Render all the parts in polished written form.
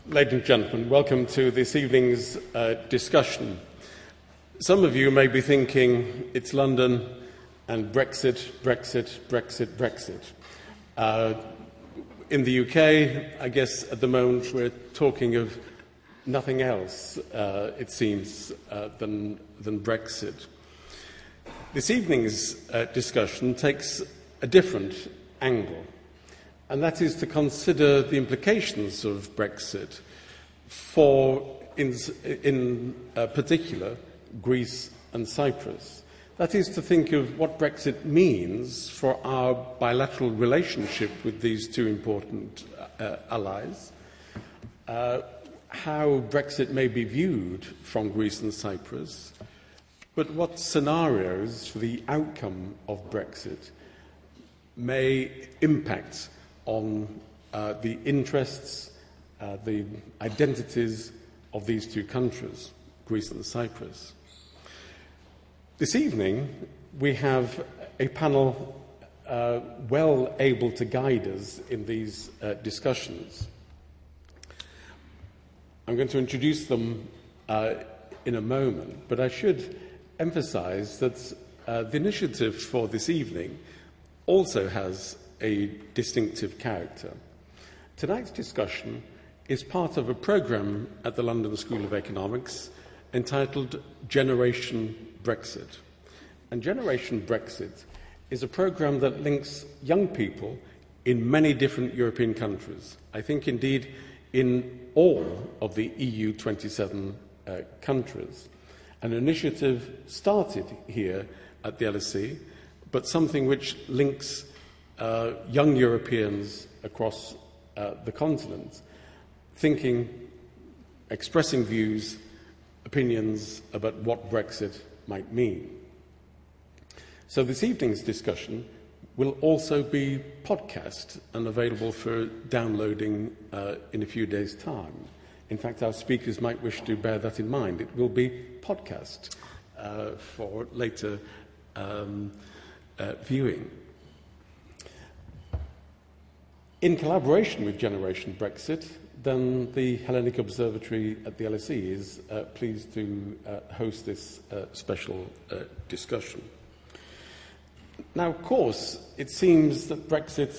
Ladies and gentlemen, welcome to this evening's discussion. Some of you may be thinking it's London and Brexit, Brexit, Brexit, Brexit. In the UK, I guess at the moment we're talking of nothing else, it seems, than Brexit. This evening's discussion takes a different angle, and that is to consider the implications of Brexit for, in particular, Greece and Cyprus. That is to think of what Brexit means for our bilateral relationship with these two important allies, how Brexit may be viewed from Greece and Cyprus, but what scenarios for the outcome of Brexit may impact on the interests, the identities of these two countries, Greece and Cyprus. This evening, we have a panel well able to guide us in these discussions. I'm going to introduce them in a moment, but I should emphasize that the initiative for this evening also has a distinctive character. Tonight's discussion is part of a programme at the London School of Economics entitled Generation Brexit. And Generation Brexit is a programme that links young people in many different European countries. I think, indeed, in all of the EU 27 countries. An initiative started here at the LSE, but something which links young Europeans across the continent, thinking, expressing views, opinions about what Brexit might mean. So this evening's discussion will also be podcast and available for downloading in a few days' time. In fact, our speakers might wish to bear that in mind. It will be podcast for later viewing. In collaboration with Generation Brexit, then the Hellenic Observatory at the LSE is pleased to host this special discussion. Now, of course, it seems that Brexit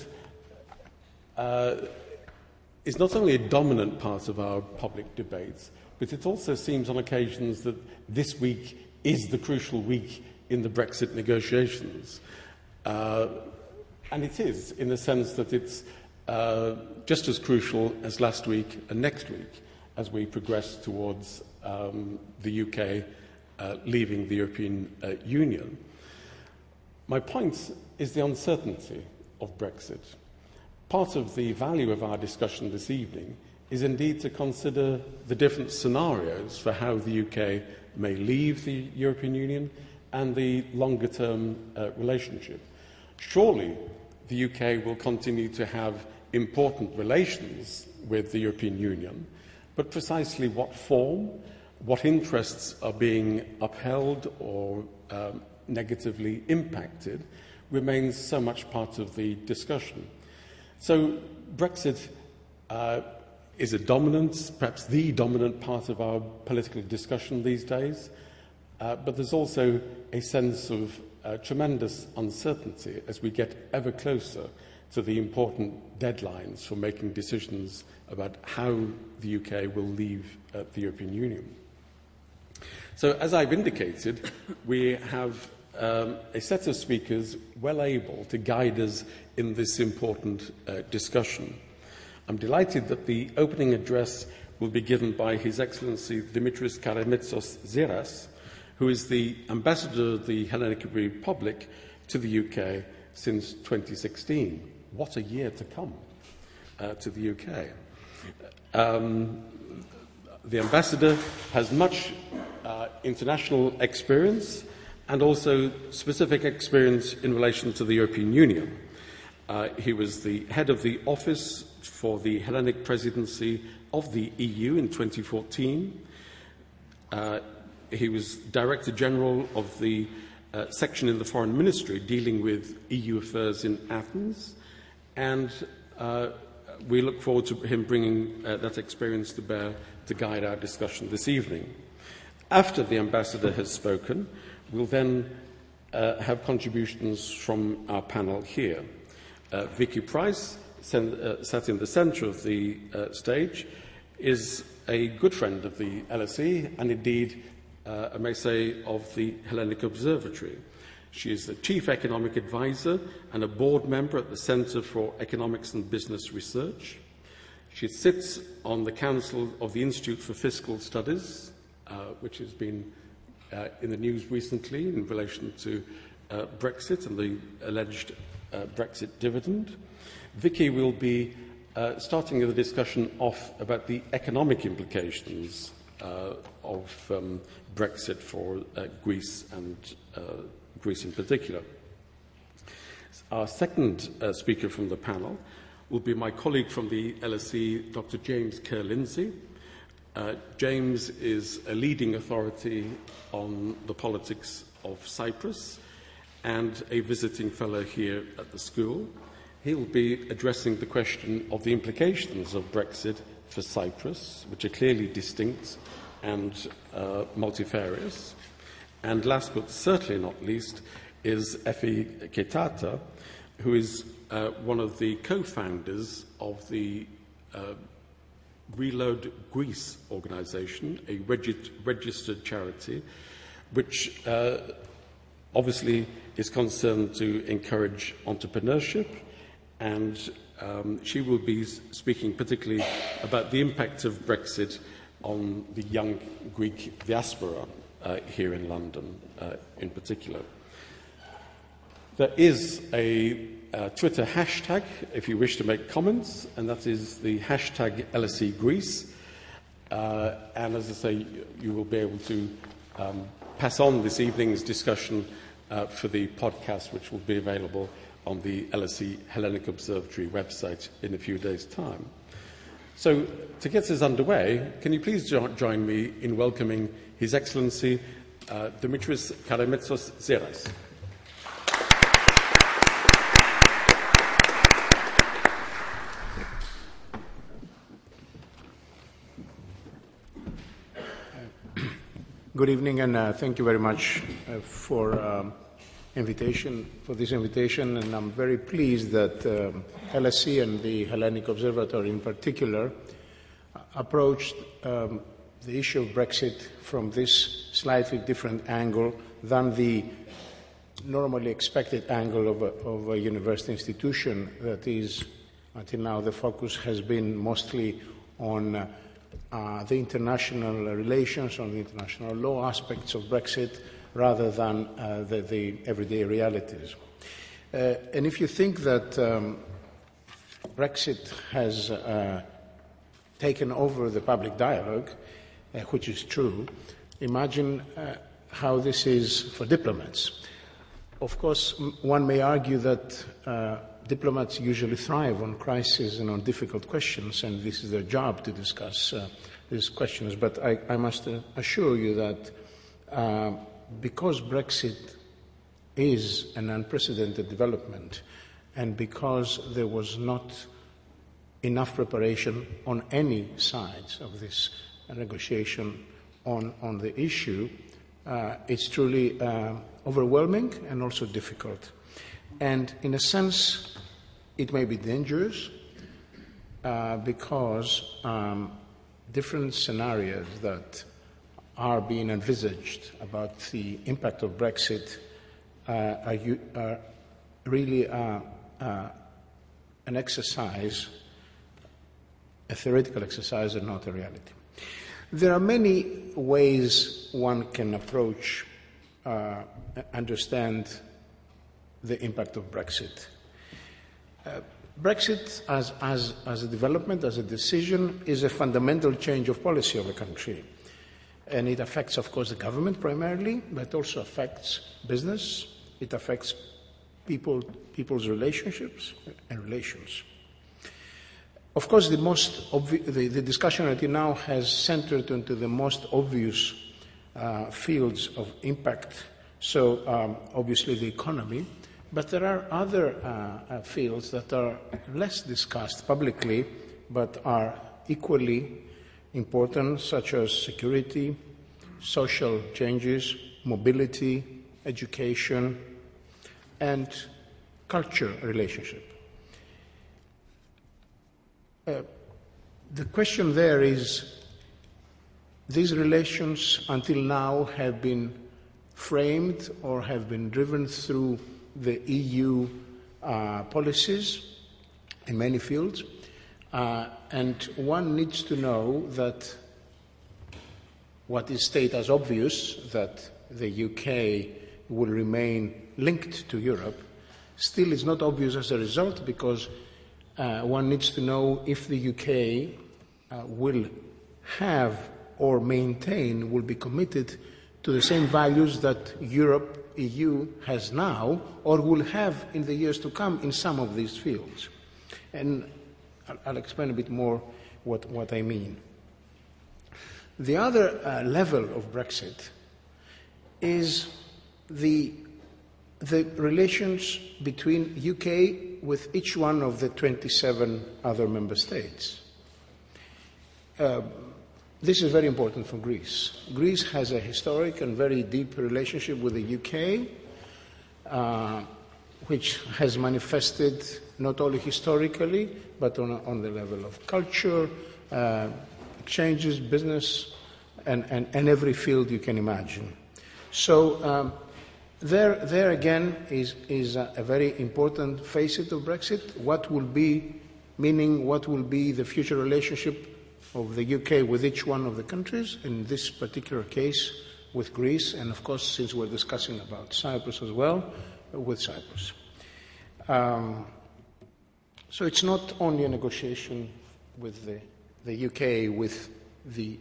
is not only a dominant part of our public debates, but it also seems on occasions that this week is the crucial week in the Brexit negotiations. And it is, in the sense that it's just as crucial as last week and next week as we progress towards the UK leaving the European Union. My point is the uncertainty of Brexit. Part of the value of our discussion this evening is indeed to consider the different scenarios for how the UK may leave the European Union and the longer-term relationship. Surely the UK will continue to have important relations with the European Union, but precisely what form, what interests are being upheld or negatively impacted remains so much part of the discussion. So Brexit is a dominant, perhaps the dominant part of our political discussion these days, but there's also a sense of tremendous uncertainty as we get ever closer to the important deadlines for making decisions about how the UK will leave the European Union. So, as I've indicated, we have a set of speakers well able to guide us in this important discussion. I'm delighted that the opening address will be given by His Excellency Dimitris Karamitsos-Zeras, who is the Ambassador of the Hellenic Republic to the UK since 2016. What a year to come to the UK. The Ambassador has much international experience and also specific experience in relation to the European Union. He was the head of the Office for the Hellenic Presidency of the EU in 2014. He was Director General of the section in the Foreign Ministry dealing with EU affairs in Athens, and we look forward to him bringing that experience to bear to guide our discussion this evening. After the Ambassador has spoken, we'll then have contributions from our panel here. Vicky Price, sat in the centre of the stage, is a good friend of the LSE and indeed, I may say, of the Hellenic Observatory. She is the Chief Economic Advisor and a board member at the Centre for Economics and Business Research. She sits on the Council of the Institute for Fiscal Studies, which has been in the news recently in relation to Brexit and the alleged Brexit dividend. Vicky will be starting the discussion off about the economic implications of Brexit for Greece and Greece in particular. Our second speaker from the panel will be my colleague from the LSE, Dr. James Kerr-Lindsay. James is a leading authority on the politics of Cyprus and a visiting fellow here at the school. He'll be addressing the question of the implications of Brexit for Cyprus, which are clearly distinct and multifarious. And last but certainly not least is Effie Ketata, who is one of the co-founders of the Reload Greece organisation, a registered charity, which obviously is concerned to encourage entrepreneurship, and she will be speaking particularly about the impact of Brexit on the young Greek diaspora here in London in particular. There is a Twitter hashtag if you wish to make comments, and that is the hashtag LSE Greece. And as I say, you will be able to pass on this evening's discussion for the podcast, which will be available on the LSE Hellenic Observatory website in a few days' time. So, to get us underway, can you please join me in welcoming His Excellency Dimitris Karamitsos Zeras. Good evening, and thank you very much for this invitation. And I'm very pleased that LSE and the Hellenic Observatory in particular approached the issue of Brexit from this slightly different angle than the normally expected angle of a university institution that is, until now, the focus has been mostly on the international relations, on the international law aspects of Brexit, rather than the everyday realities. And if you think that Brexit has taken over the public dialogue, which is true, imagine how this is for diplomats. Of course, one may argue that diplomats usually thrive on crises and on difficult questions, and this is their job to discuss these questions. But I must assure you that because Brexit is an unprecedented development, and because there was not enough preparation on any sides of this negotiation on the issue, it's truly overwhelming and also difficult. And in a sense, it may be dangerous because different scenarios that are being envisaged about the impact of Brexit are really an exercise, a theoretical exercise and not a reality. There are many ways one can approach, understand the impact of Brexit. Brexit as a development, as a decision, is a fundamental change of policy of a country. And it affects, of course, the government primarily, but also affects business. It affects people's relationships and relations. Of course, the discussion until now has centered into the most obvious fields of impact. So, obviously, the economy But there are other fields that are less discussed publicly, but are equally important, such as security, social changes, mobility, education, and culture relationship. The question there is, these relations until now have been framed or have been driven through the EU policies in many fields, and one needs to know that what is stated as obvious, that the UK will remain linked to Europe, still is not obvious as a result, because one needs to know if the UK will have or maintain, will be committed to the same values that Europe, EU, has now, or will have in the years to come in some of these fields. And I'll explain a bit more what I mean. The other level of Brexit is the relations between UK with each one of the 27 other member states. This is very important for Greece. Greece has a historic and very deep relationship with the UK, which has manifested not only historically, but on the level of culture, exchanges, business, and every field you can imagine. So there again is a very important facet of Brexit. What will be the future relationship of the UK with each one of the countries, in this particular case with Greece, and of course, since we're discussing about Cyprus as well, with Cyprus. So it's not only a negotiation with the UK, with the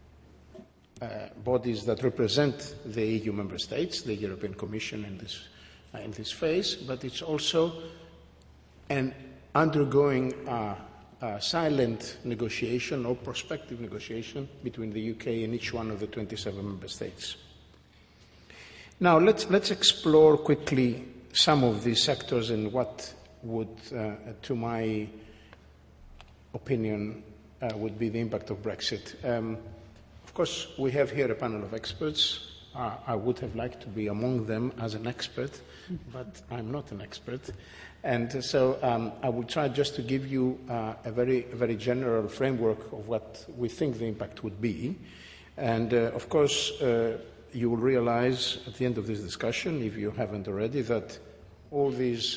bodies that represent the EU member states, the European Commission in this phase, but it's also an undergoing silent negotiation or prospective negotiation between the UK and each one of the 27 member states. Now let's explore quickly some of these sectors and what would, to my opinion, would be the impact of Brexit. Of course, we have here a panel of experts. I would have liked to be among them as an expert, but I'm not an expert. And so I will try just to give you a very general framework of what we think the impact would be. And of course, you will realize at the end of this discussion, if you haven't already, that all these,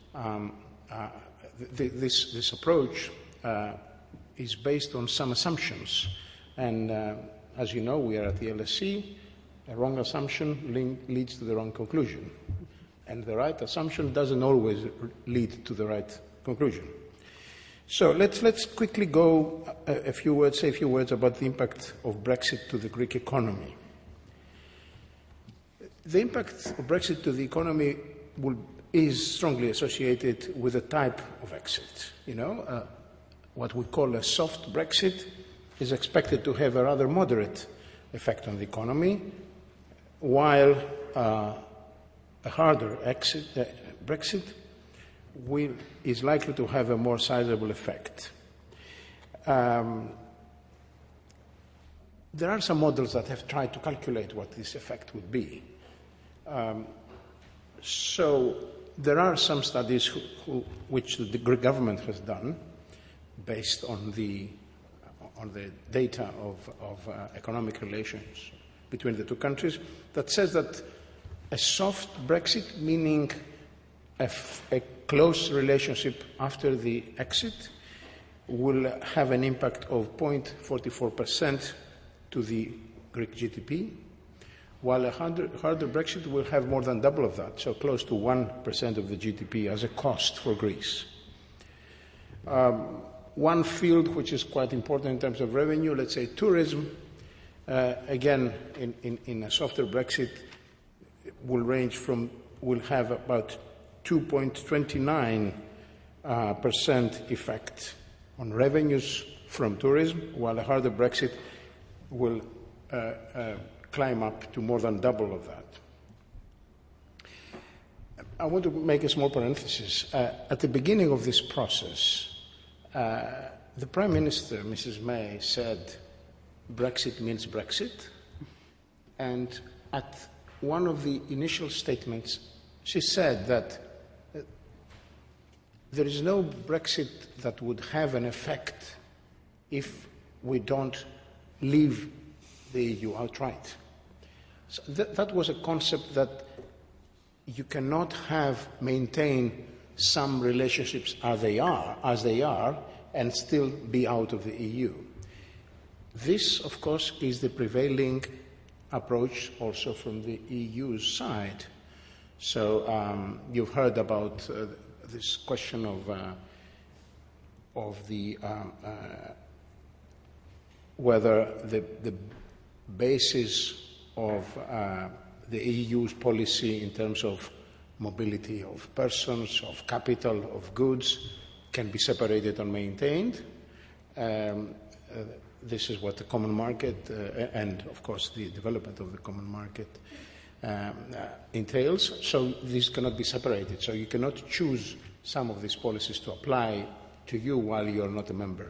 this approach is based on some assumptions. And as you know, we are at the LSE. A wrong assumption leads to the wrong conclusion. And the right assumption doesn't always lead to the right conclusion. So let's quickly go say a few words about the impact of Brexit to the Greek economy. The impact of Brexit to the economy is strongly associated with the type of exit. What we call a soft Brexit is expected to have a rather moderate effect on the economy, while a harder Brexit is likely to have a more sizable effect. There are some models that have tried to calculate what this effect would be. So there are some studies which the Greek government has done based on the data of economic relations between the two countries that says that a soft Brexit, meaning a close relationship after the exit, will have an impact of 0.44% to the Greek GDP, while a harder Brexit will have more than double of that, so close to 1% of the GDP as a cost for Greece. One field which is quite important in terms of revenue, let's say tourism, again, in a softer Brexit, will have about 2.29% effect on revenues from tourism, while a harder Brexit will climb up to more than double of that. I want to make a small parenthesis. At the beginning of this process, the Prime Minister, Mrs. May, said Brexit means Brexit. And at one of the initial statements, she said that there is no Brexit that would have an effect if we don't leave the EU outright. So that was a concept that you cannot maintain some relationships as they are, and still be out of the EU. This, of course, is the prevailing approach also from the EU's side. So you've heard about this question of the whether the basis of the EU's policy in terms of mobility of persons, of capital, of goods, can be separated or maintained. This is what the common market and, of course, the development of the common market entails. So these cannot be separated. So you cannot choose some of these policies to apply to you while you are not a member.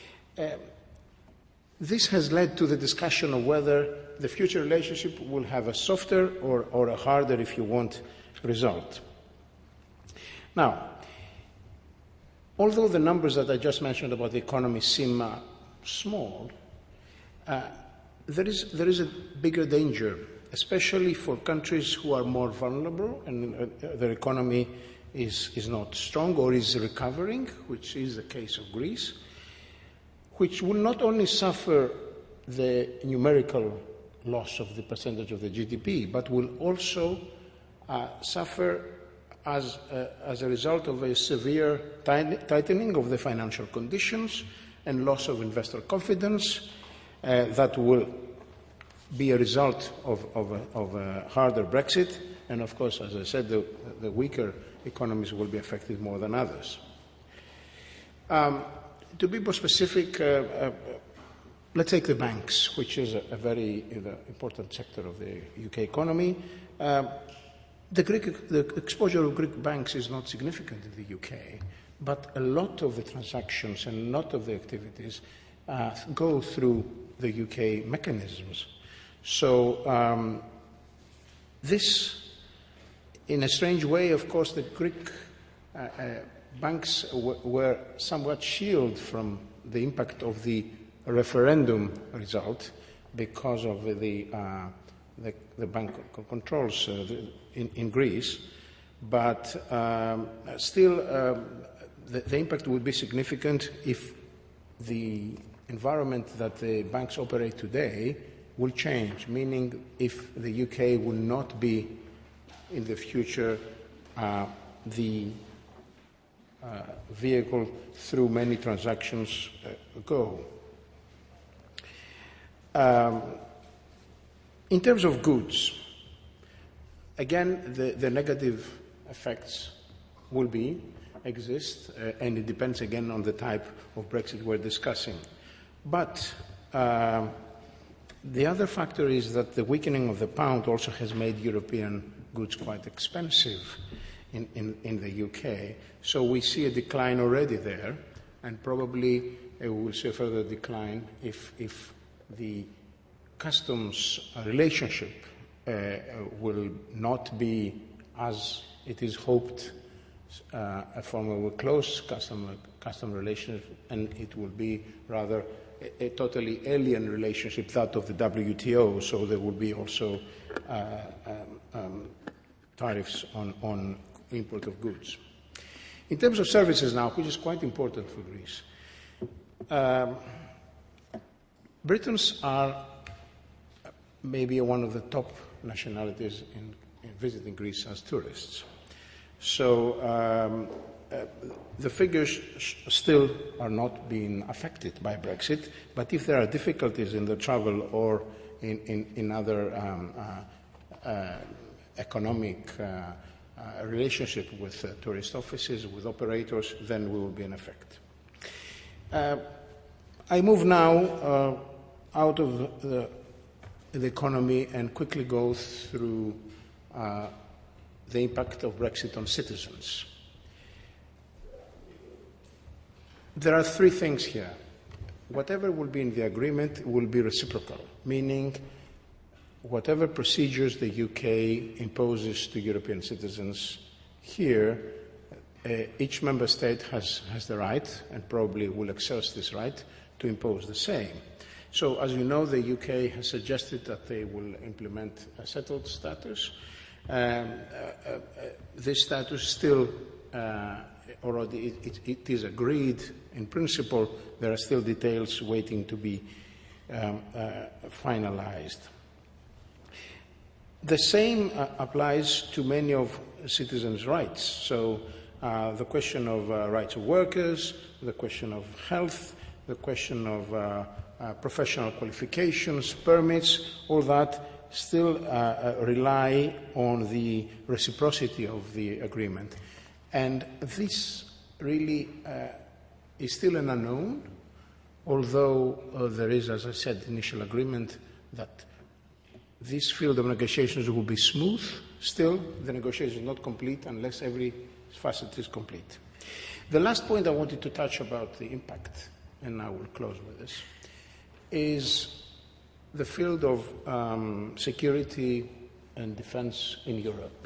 This has led to the discussion of whether the future relationship will have a softer or a harder, if you want, result. Now, although the numbers that I just mentioned about the economy seem small, there is a bigger danger, especially for countries who are more vulnerable and their economy is not strong or is recovering, which is the case of Greece, which will not only suffer the numerical loss of the percentage of the GDP, but will also suffer as a result of a severe tightening of the financial conditions and loss of investor confidence that will be a result of a harder Brexit. And of course, as I said, the weaker economies will be affected more than others. To be more specific, let's take the banks, which is a very important sector of the UK economy. The exposure of Greek banks is not significant in the UK, but a lot of the transactions and a lot of the activities go through the UK mechanisms. So this, in a strange way, of course, the Greek banks were somewhat shielded from the impact of the referendum result because of the bank controls in Greece, but still the impact would be significant if the environment that the banks operate today will change, meaning if the UK will not be in the future the vehicle through many transactions go. In terms of goods, again, the negative effects will exist, and it depends again on the type of Brexit we're discussing. But the other factor is that the weakening of the pound also has made European goods quite expensive in the UK. So we see a decline already there, and probably we will see a further decline if the customs relationship will not be, as it is hoped, a form of a close custom relationship, and it will be rather a totally alien relationship, that of the WTO. So there will be also tariffs on import of goods. In terms of services now, which is quite important for Greece, Britons are maybe one of the top nationalities in visiting Greece as tourists. So the figures still are not being affected by Brexit, but if there are difficulties in the travel or in other economic relationship with tourist offices, with operators, then we will be in effect. I move now out of the economy and quickly go through the impact of Brexit on citizens. There are three things here. Whatever will be in the agreement will be reciprocal, meaning whatever procedures the UK imposes to European citizens here, each member state has the right, and probably will exercise this right, to impose the same. So, as you know, the UK has suggested that they will implement a settled status. This status still, already it is agreed in principle. There are still details waiting to be finalized. The same applies to many of citizens' rights. So the question of rights of workers, the question of health, the question of professional qualifications, permits, all that still rely on the reciprocity of the agreement. And this really is still an unknown, although there is, as I said, initial agreement that this field of negotiations will be smooth. Still, the negotiation is not complete unless every facet is complete. The last point I wanted to touch about the impact, and I will close with this, is the field of security and defense in Europe.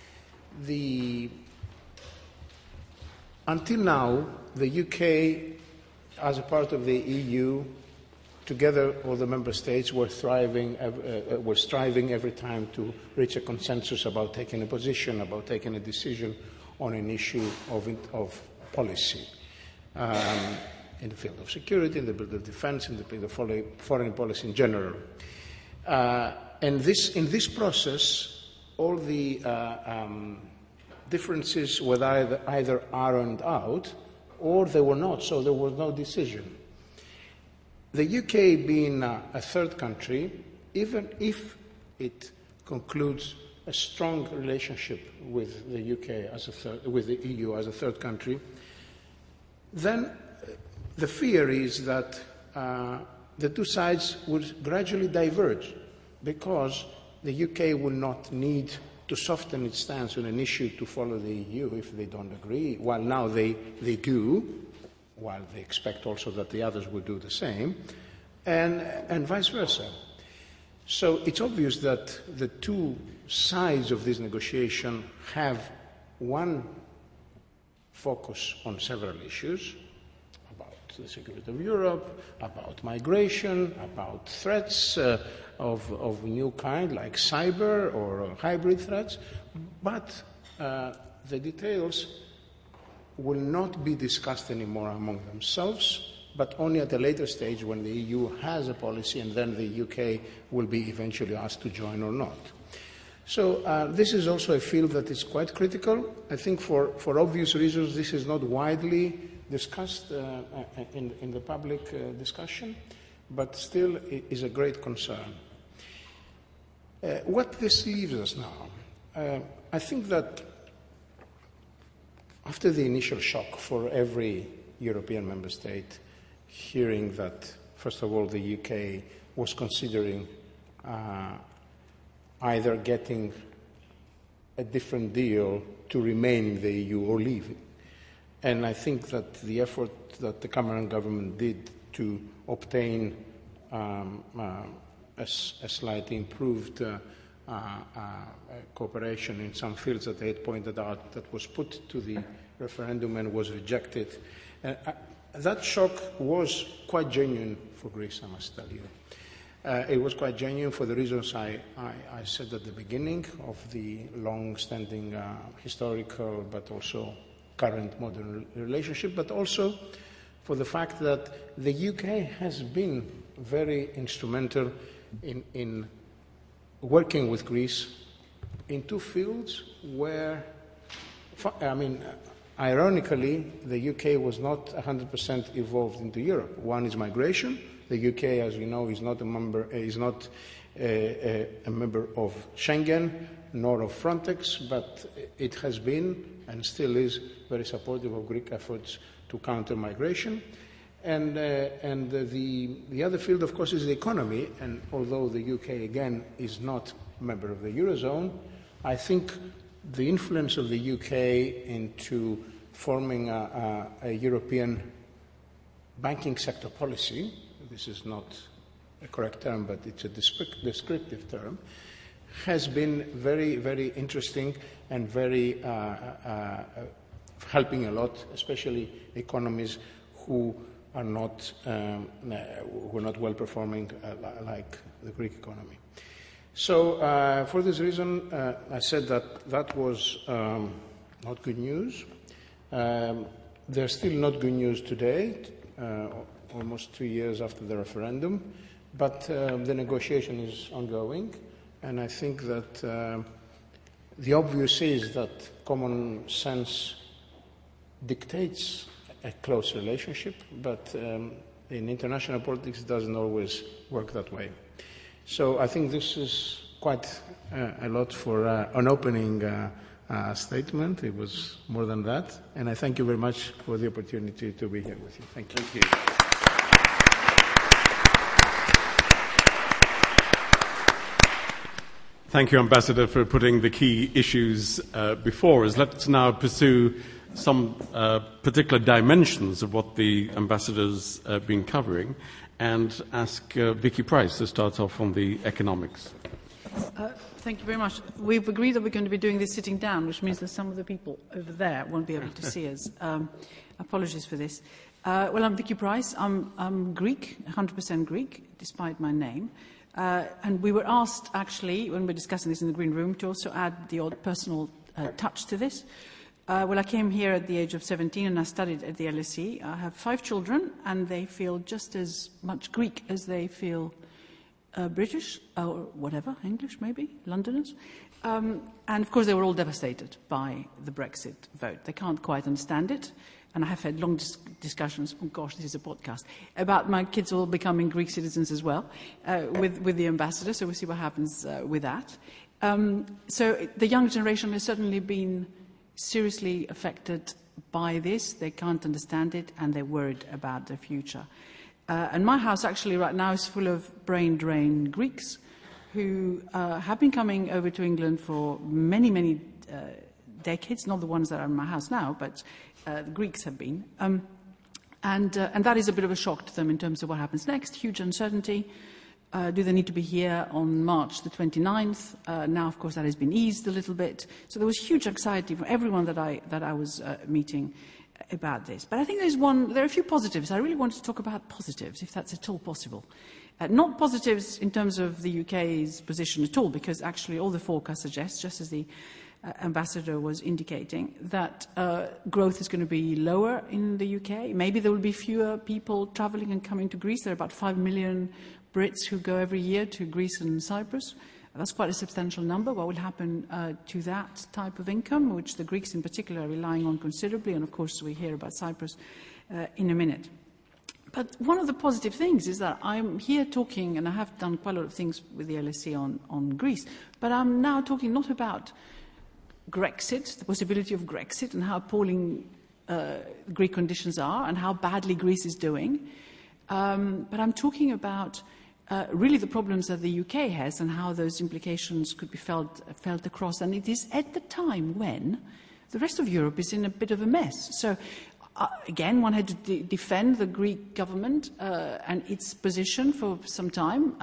Until now, the UK, as a part of the EU, together all the member states were striving every time to reach a consensus about taking a position, about taking a decision on an issue of policy in the field of security, in the field of defense, in the field of foreign policy in general. And in this process, all the differences were either ironed out or they were not, so there was no decision. The UK being a third country, even if it concludes a strong relationship with the UK with the EU as a third country, then the fear is that the two sides would gradually diverge because the UK will not need to soften its stance on an issue to follow the EU if they don't agree, while now they do, while they expect also that the others will do the same, and vice versa. So it's obvious that the two sides of this negotiation have one focus on several issues, about the security of Europe, about migration, about threats of new kind like cyber or hybrid threats, but the details will not be discussed anymore among themselves, but only at a later stage when the EU has a policy and then the UK will be eventually asked to join or not. So this is also a field that is quite critical. I think for obvious reasons this is not widely discussed in the public discussion, but still it is a great concern. What this leaves us now, I think that after the initial shock for every European member state, hearing that, first of all, the UK was considering either getting a different deal to remain in the EU or leave it. And I think that the effort that the Cameron government did to obtain a slightly improved cooperation in some fields that they had pointed out that was put to the referendum and was rejected. That shock was quite genuine for Greece, I must tell you. It was quite genuine for the reasons I said at the beginning of the long-standing historical but also current modern relationship, but also for the fact that the UK has been very instrumental in working with Greece in two fields where, ironically, the UK was not 100% evolved into Europe. One is migration. The UK, as you know, is not a member of Schengen nor of Frontex, but it has been and still is very supportive of Greek efforts to counter migration. And the other field, of course, is the economy. And although the UK, again, is not a member of the Eurozone, I think the influence of the UK into forming a European banking sector policy, this is not a correct term, but it's a descriptive term, has been very, very interesting and very helping a lot, especially economies who are not well performing like the Greek economy. So for this reason, I said that was not good news. They're still not good news today, almost 2 years after the referendum, but the negotiation is ongoing, and I think that the obvious is that common sense dictates a close relationship, but in international politics it doesn't always work that way. So I think this is quite a lot for an opening statement. It was more than that, and I thank you very much for the opportunity to be here with you. Thank you. Thank you. Thank you, Ambassador, for putting the key issues before us. Let's now pursue some particular dimensions of what the Ambassador's been covering and ask Vicky Pryce to start off on the economics. Thank you very much. We've agreed that we're going to be doing this sitting down, which means that some of the people over there won't be able to see us. Apologies for this. Well, I'm Vicky Pryce. I'm Greek, 100% Greek, despite my name. And we were asked, actually, when we were discussing this in the Green Room, to also add the odd personal touch to this. Well, I came here at the age of 17 and I studied at the LSE. I have 5 children and they feel just as much Greek as they feel British or whatever, English maybe, Londoners. And of course they were all devastated by the Brexit vote. They can't quite understand it. And I have had long discussions, oh gosh, this is a podcast, about my kids all becoming Greek citizens as well with the ambassador, so we'll see what happens with that. So the young generation has certainly been seriously affected by this. They can't understand it and they're worried about their future. And my house actually right now is full of brain drain Greeks who have been coming over to England for many, many decades, not the ones that are in my house now, but the Greeks have been. And that is a bit of a shock to them in terms of what happens next. Huge uncertainty. Do they need to be here on March the 29th? Now, of course, that has been eased a little bit. So there was huge anxiety from everyone that I was meeting about this. But I think there are a few positives. I really want to talk about positives, if that's at all possible. Not positives in terms of the UK's position at all, because actually all the forecasts suggest, just as the ambassador was indicating, that growth is going to be lower in the UK. Maybe there will be fewer people travelling and coming to Greece. There are about 5 million Brits who go every year to Greece and Cyprus. That's quite a substantial number. What will happen to that type of income, which the Greeks in particular are relying on considerably, and of course we hear about Cyprus in a minute. But one of the positive things is that I'm here talking, and I have done quite a lot of things with the LSE on Greece, but I'm now talking not about Grexit, the possibility of Grexit, and how appalling Greek conditions are, and how badly Greece is doing. But I'm talking about really the problems that the UK has and how those implications could be felt across. And it is at the time when the rest of Europe is in a bit of a mess. So, again, one had to defend the Greek government and its position for some time.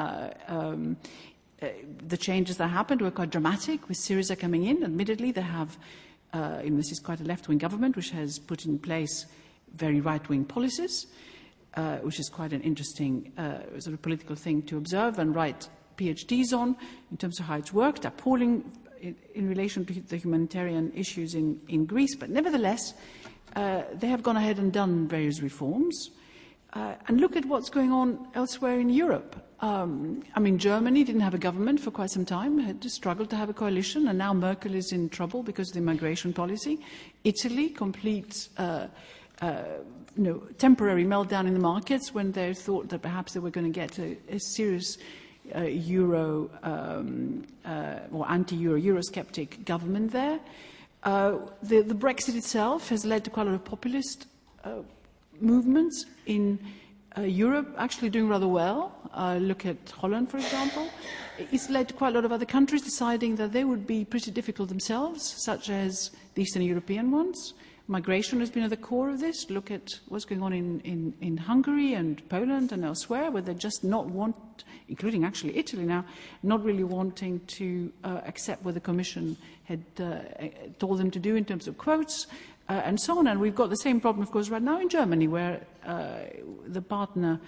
The changes that happened were quite dramatic, with Syriza coming in. Admittedly, they have, this is quite a left-wing government, which has put in place very right-wing policies. Which is quite an interesting sort of political thing to observe and write PhDs on in terms of how it's worked, appalling in relation to the humanitarian issues in Greece. But nevertheless, they have gone ahead and done various reforms. And look at what's going on elsewhere in Europe. I mean, Germany didn't have a government for quite some time, had to struggle to have a coalition, and now Merkel is in trouble because of the migration policy. Italy, complete temporary meltdown in the markets when they thought that perhaps they were going to get a serious Euro or anti-Euro, Eurosceptic government there. The Brexit itself has led to quite a lot of populist movements in Europe, actually doing rather well. Look at Holland, for example. It's led to quite a lot of other countries deciding that they would be pretty difficult themselves, such as the Eastern European ones. Migration has been at the core of this. Look at what's going on in Hungary and Poland and elsewhere, where they just not want, including actually Italy now, not really wanting to accept what the Commission had told them to do in terms of quotes and so on. And we've got the same problem, of course, right now in Germany, where the partner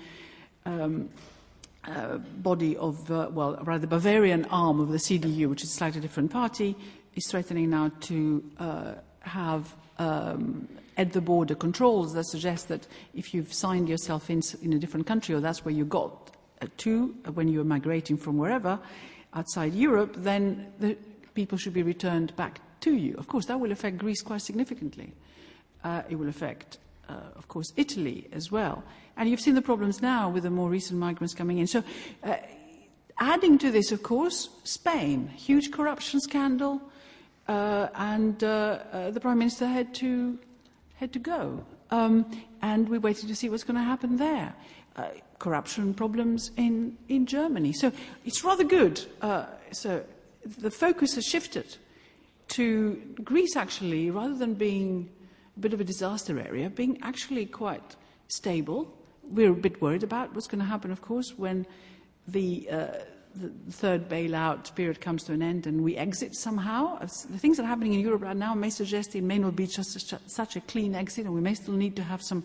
body of, well, rather the Bavarian arm of the CDU, which is a slightly different party, is threatening now to have at the border controls that suggest that if you've signed yourself in a different country, or that's where you got to when you were migrating from wherever outside Europe, then the people should be returned back to you. Of course, that will affect Greece quite significantly. It will affect, of course, Italy as well. And you've seen the problems now with the more recent migrants coming in. So adding to this, of course, Spain, huge corruption scandal, and the Prime Minister had to go. And we waited to see what's going to happen there. Corruption problems in Germany. So it's rather good. So the focus has shifted to Greece, actually, rather than being a bit of a disaster area, being actually quite stable. We're a bit worried about what's going to happen, of course, when the third bailout period comes to an end and we exit somehow. The things that are happening in Europe right now may suggest it may not be just such a clean exit, and we may still need to have some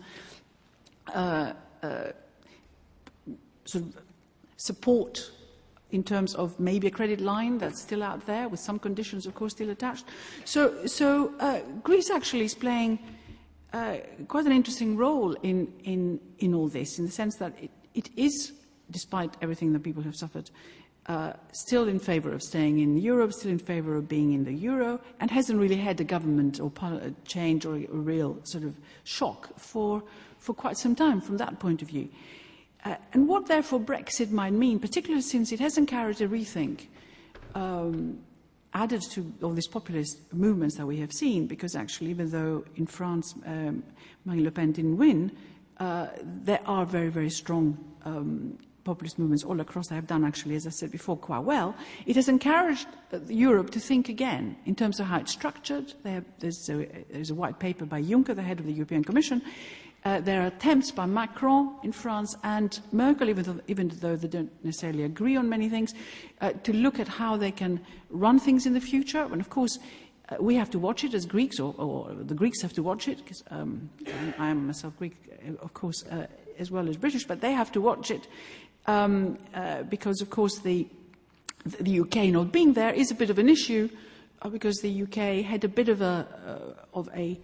sort of support in terms of maybe a credit line that's still out there with some conditions, of course, still attached. So Greece actually is playing quite an interesting role in all this, in the sense that it is, despite everything that people have suffered, still in favour of staying in Europe, still in favour of being in the euro, and hasn't really had a government or change or a real sort of shock for quite some time from that point of view. And what, therefore, Brexit might mean, particularly since it has encouraged a rethink added to all these populist movements that we have seen, because actually, even though in France Marine Le Pen didn't win, there are very, very strong populist movements all across. They have done, actually, as I said before, quite well. It has encouraged Europe to think again in terms of how it's structured. There's a white paper by Juncker, the head of the European Commission. There are attempts by Macron in France and Merkel, even though they don't necessarily agree on many things, to look at how they can run things in the future. And, of course, we have to watch it as Greeks, or the Greeks have to watch it, because I am myself Greek, of course, as well as British, but they have to watch it because, of course, the UK not being there is a bit of an issue, because the UK had a bit of a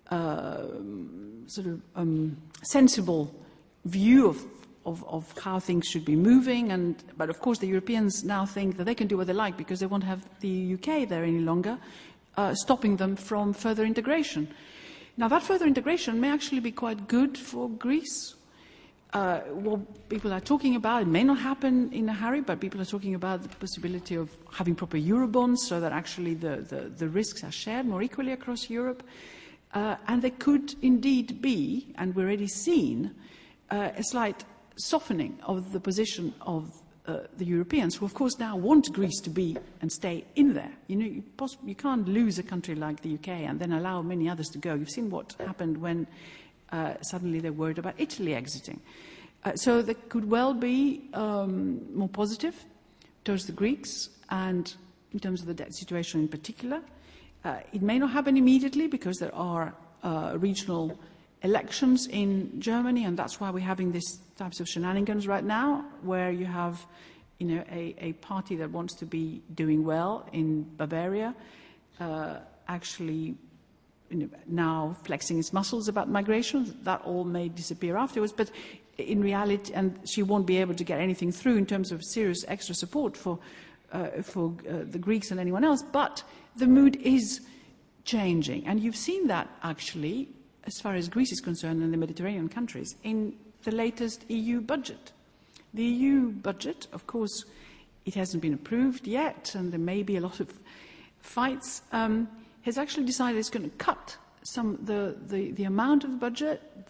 sort of sensible view of how things should be moving, but of course the Europeans now think that they can do what they like because they won't have the UK there any longer, stopping them from further integration. Now, that further integration may actually be quite good for Greece. What people are talking about, it may not happen in a hurry, but people are talking about the possibility of having proper Eurobonds so that actually the risks are shared more equally across Europe. And there could indeed be, and we're already seen, a slight softening of the position of the Europeans, who of course now want Greece to be and stay in there. You know, you can't lose a country like the UK and then allow many others to go. You've seen what happened when suddenly they're worried about Italy exiting. So there could well be more positive towards the Greeks, and in terms of the debt situation in particular. It may not happen immediately because there are regional elections in Germany, and that's why we're having these types of shenanigans right now, where you have, you know, a party that wants to be doing well in Bavaria, actually, you know, now flexing its muscles about migration. That all may disappear afterwards, but in reality, and she won't be able to get anything through in terms of serious extra support for the Greeks and anyone else, but the mood is changing. And you've seen that, actually, as far as Greece is concerned and the Mediterranean countries, in the latest EU budget. The EU budget, of course, it hasn't been approved yet, and there may be a lot of fights, has actually decided it's going to cut the amount of the budget that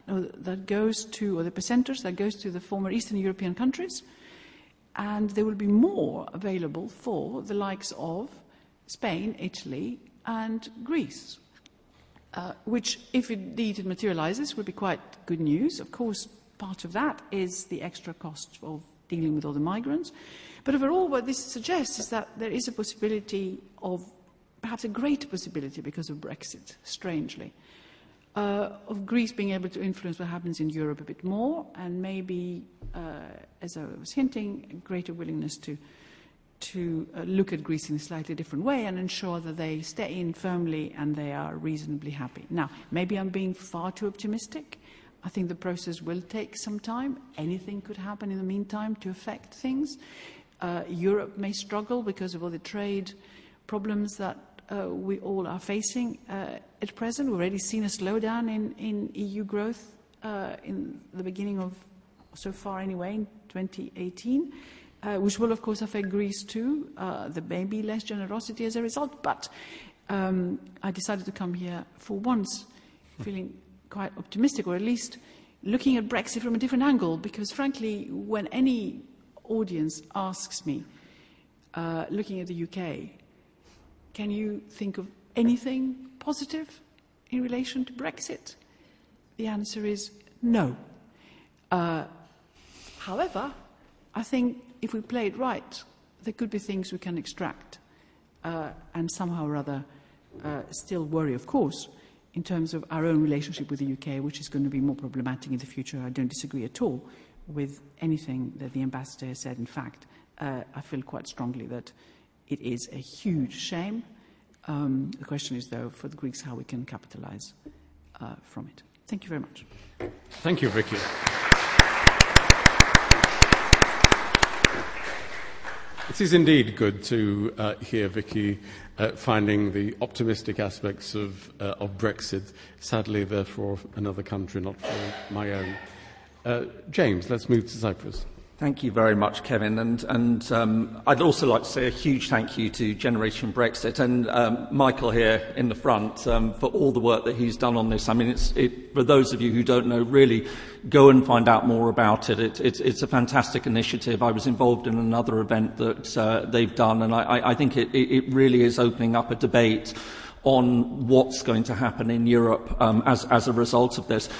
that goes to, or the percentage that goes to the former Eastern European countries, and there will be more available for the likes of Spain, Italy, and Greece, which, if indeed it materialises, would be quite good news. Of course, part of that is the extra cost of dealing with all the migrants. But overall, what this suggests is that there is a possibility of, perhaps a greater possibility because of Brexit, strangely, of Greece being able to influence what happens in Europe a bit more, and maybe, as I was hinting, a greater willingness to look at Greece in a slightly different way and ensure that they stay in firmly and they are reasonably happy. Now, maybe I'm being far too optimistic. I think the process will take some time. Anything could happen in the meantime to affect things. Europe may struggle because of all the trade problems that we all are facing at present. We've already seen a slowdown in EU growth in the beginning of, so far anyway, in 2018, which will, of course, affect Greece too. There may be less generosity as a result, but I decided to come here for once feeling quite optimistic, or at least looking at Brexit from a different angle, because, frankly, when any audience asks me, looking at the UK, can you think of anything positive in relation to Brexit? The answer is no. However, I think if we play it right, there could be things we can extract and somehow or other still worry, of course, in terms of our own relationship with the UK, which is going to be more problematic in the future. I don't disagree at all with anything that the ambassador has said. In fact, I feel quite strongly that it is a huge shame. The question is, though, for the Greeks, how we can capitalise from it. Thank you very much. Thank you, Vicky. It is indeed good to hear Vicky finding the optimistic aspects of Brexit. Sadly, therefore, another country, not for my own. James, let's move to Cyprus. Thank you very much, Kevin. And I'd also like to say a huge thank you to Generation Brexit and Michael here in the front for all the work that he's done on this. I mean, for those of you who don't know, really go and find out more about it. It's a fantastic initiative. I was involved in another event that they've done, and I think it really is opening up a debate on what's going to happen in Europe as a result of this.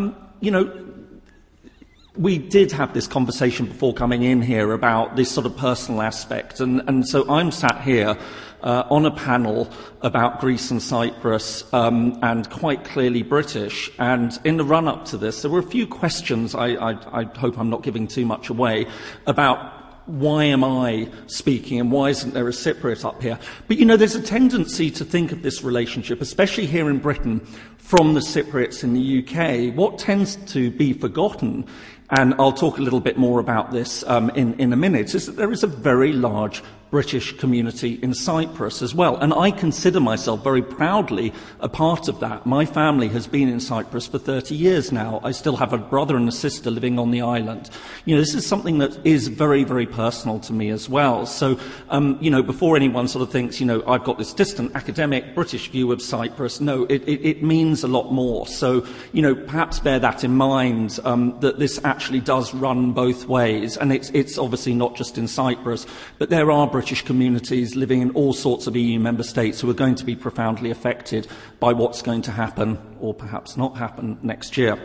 We did have this conversation before coming in here about this sort of personal aspect, and so I'm sat here on a panel about Greece and Cyprus, and quite clearly British. And in the run-up to this, there were a few questions, I hope I'm not giving too much away, about why am I speaking and why isn't there a Cypriot up here? But, there's a tendency to think of this relationship, especially here in Britain, from the Cypriots in the UK. What tends to be forgotten, and I'll talk a little bit more about this in a minute, is that there is a very large British community in Cyprus as well. And I consider myself very proudly a part of that. My family has been in Cyprus for 30 years now. I still have a brother and a sister living on the island. This is something that is very, very personal to me as well. So, before anyone sort of thinks, I've got this distant academic British view of Cyprus, no, it means a lot more. So, perhaps bear that in mind, that this actually does run both ways. And it's obviously not just in Cyprus, but there are British communities living in all sorts of EU member states who are going to be profoundly affected by what's going to happen, or perhaps not happen, next year.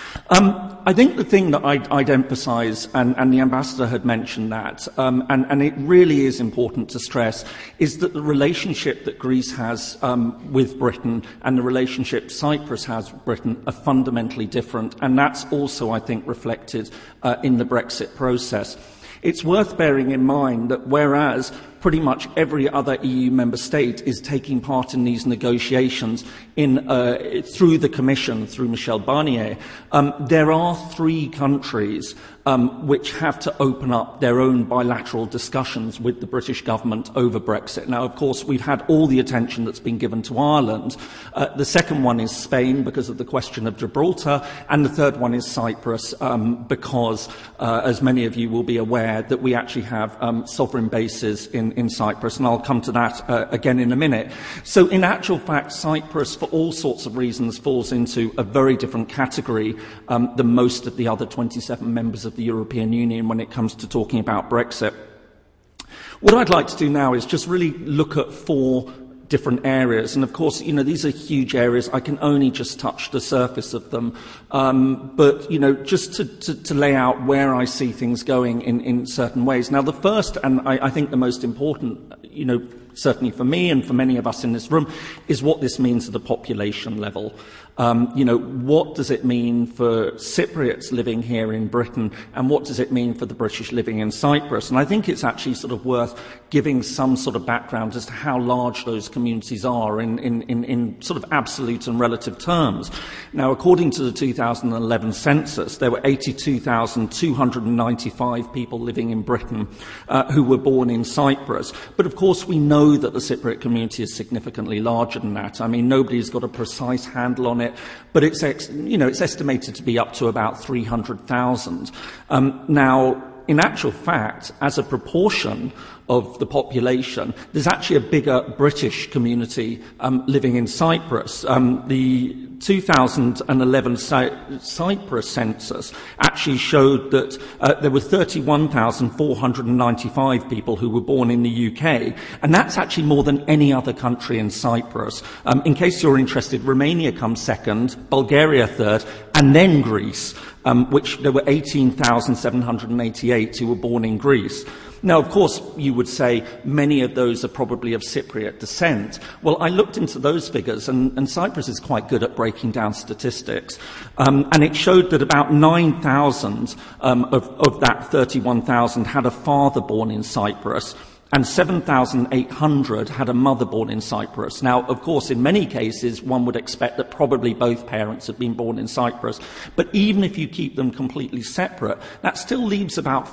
I think the thing that I'd emphasise, and the ambassador had mentioned that, and it really is important to stress, is that the relationship that Greece has with Britain and the relationship Cyprus has with Britain are fundamentally different, and that's also, I think, reflected in the Brexit process. It's worth bearing in mind that whereas pretty much every other EU member state is taking part in these negotiations through the Commission, through Michel Barnier, there are 3 countries which have to open up their own bilateral discussions with the British government over Brexit. Now, of course, we've had all the attention that's been given to Ireland. The second one is Spain because of the question of Gibraltar, and the third one is Cyprus because, as many of you will be aware, that we actually have sovereign bases in in Cyprus, and I'll come to that again in a minute. So in actual fact, Cyprus, for all sorts of reasons, falls into a very different category than most of the other 27 members of the European Union when it comes to talking about Brexit. What I'd like to do now is just really look at 4 different areas. And of course, these are huge areas. I can only just touch the surface of them. But just to lay out where I see things going in certain ways. Now, the first, and I think the most important, certainly for me and for many of us in this room, is what this means at the population level. What does it mean for Cypriots living here in Britain, and what does it mean for the British living in Cyprus? And I think it's actually sort of worth giving some sort of background as to how large those communities are in sort of absolute and relative terms. Now, according to the 2011 census, there were 82,295 people living in Britain who were born in Cyprus. But of course, we know that the Cypriot community is significantly larger than that. I mean, nobody's got a precise handle on it, but it's estimated to be up to about 300,000. Now, in actual fact, as a proportion of the population, there's actually a bigger British community living in Cyprus. The 2011 Cyprus census actually showed that there were 31,495 people who were born in the UK, and that's actually more than any other country in Cyprus. In case you're interested, Romania comes second, Bulgaria third, and then Greece, which there were 18,788 who were born in Greece. Now, of course, you would say many of those are probably of Cypriot descent. Well, I looked into those figures, and Cyprus is quite good at breaking down statistics. And it showed that about 9,000 of that 31,000 had a father born in Cyprus, and 7,800 had a mother born in Cyprus. Now, of course, in many cases, one would expect that probably both parents had been born in Cyprus. But even if you keep them completely separate, that still leaves about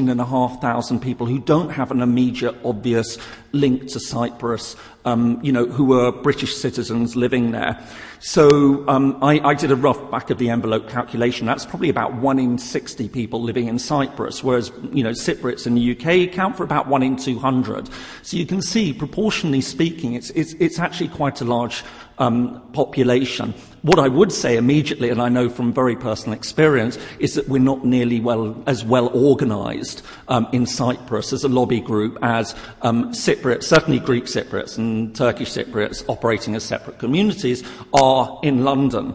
14,500 people who don't have an immediate, obvious link to Cyprus, who are British citizens living there. So I did a rough back-of-the-envelope calculation. That's probably about 1 in 60 people living in Cyprus, whereas, Cypriots in the UK account for about 1 in 200. So you can see, proportionally speaking, it's actually quite a large population. What I would say immediately, and I know from very personal experience, is that we're not nearly as well organised in Cyprus as a lobby group as Cypriots, certainly Greek Cypriots and Turkish Cypriots operating as separate communities are in London.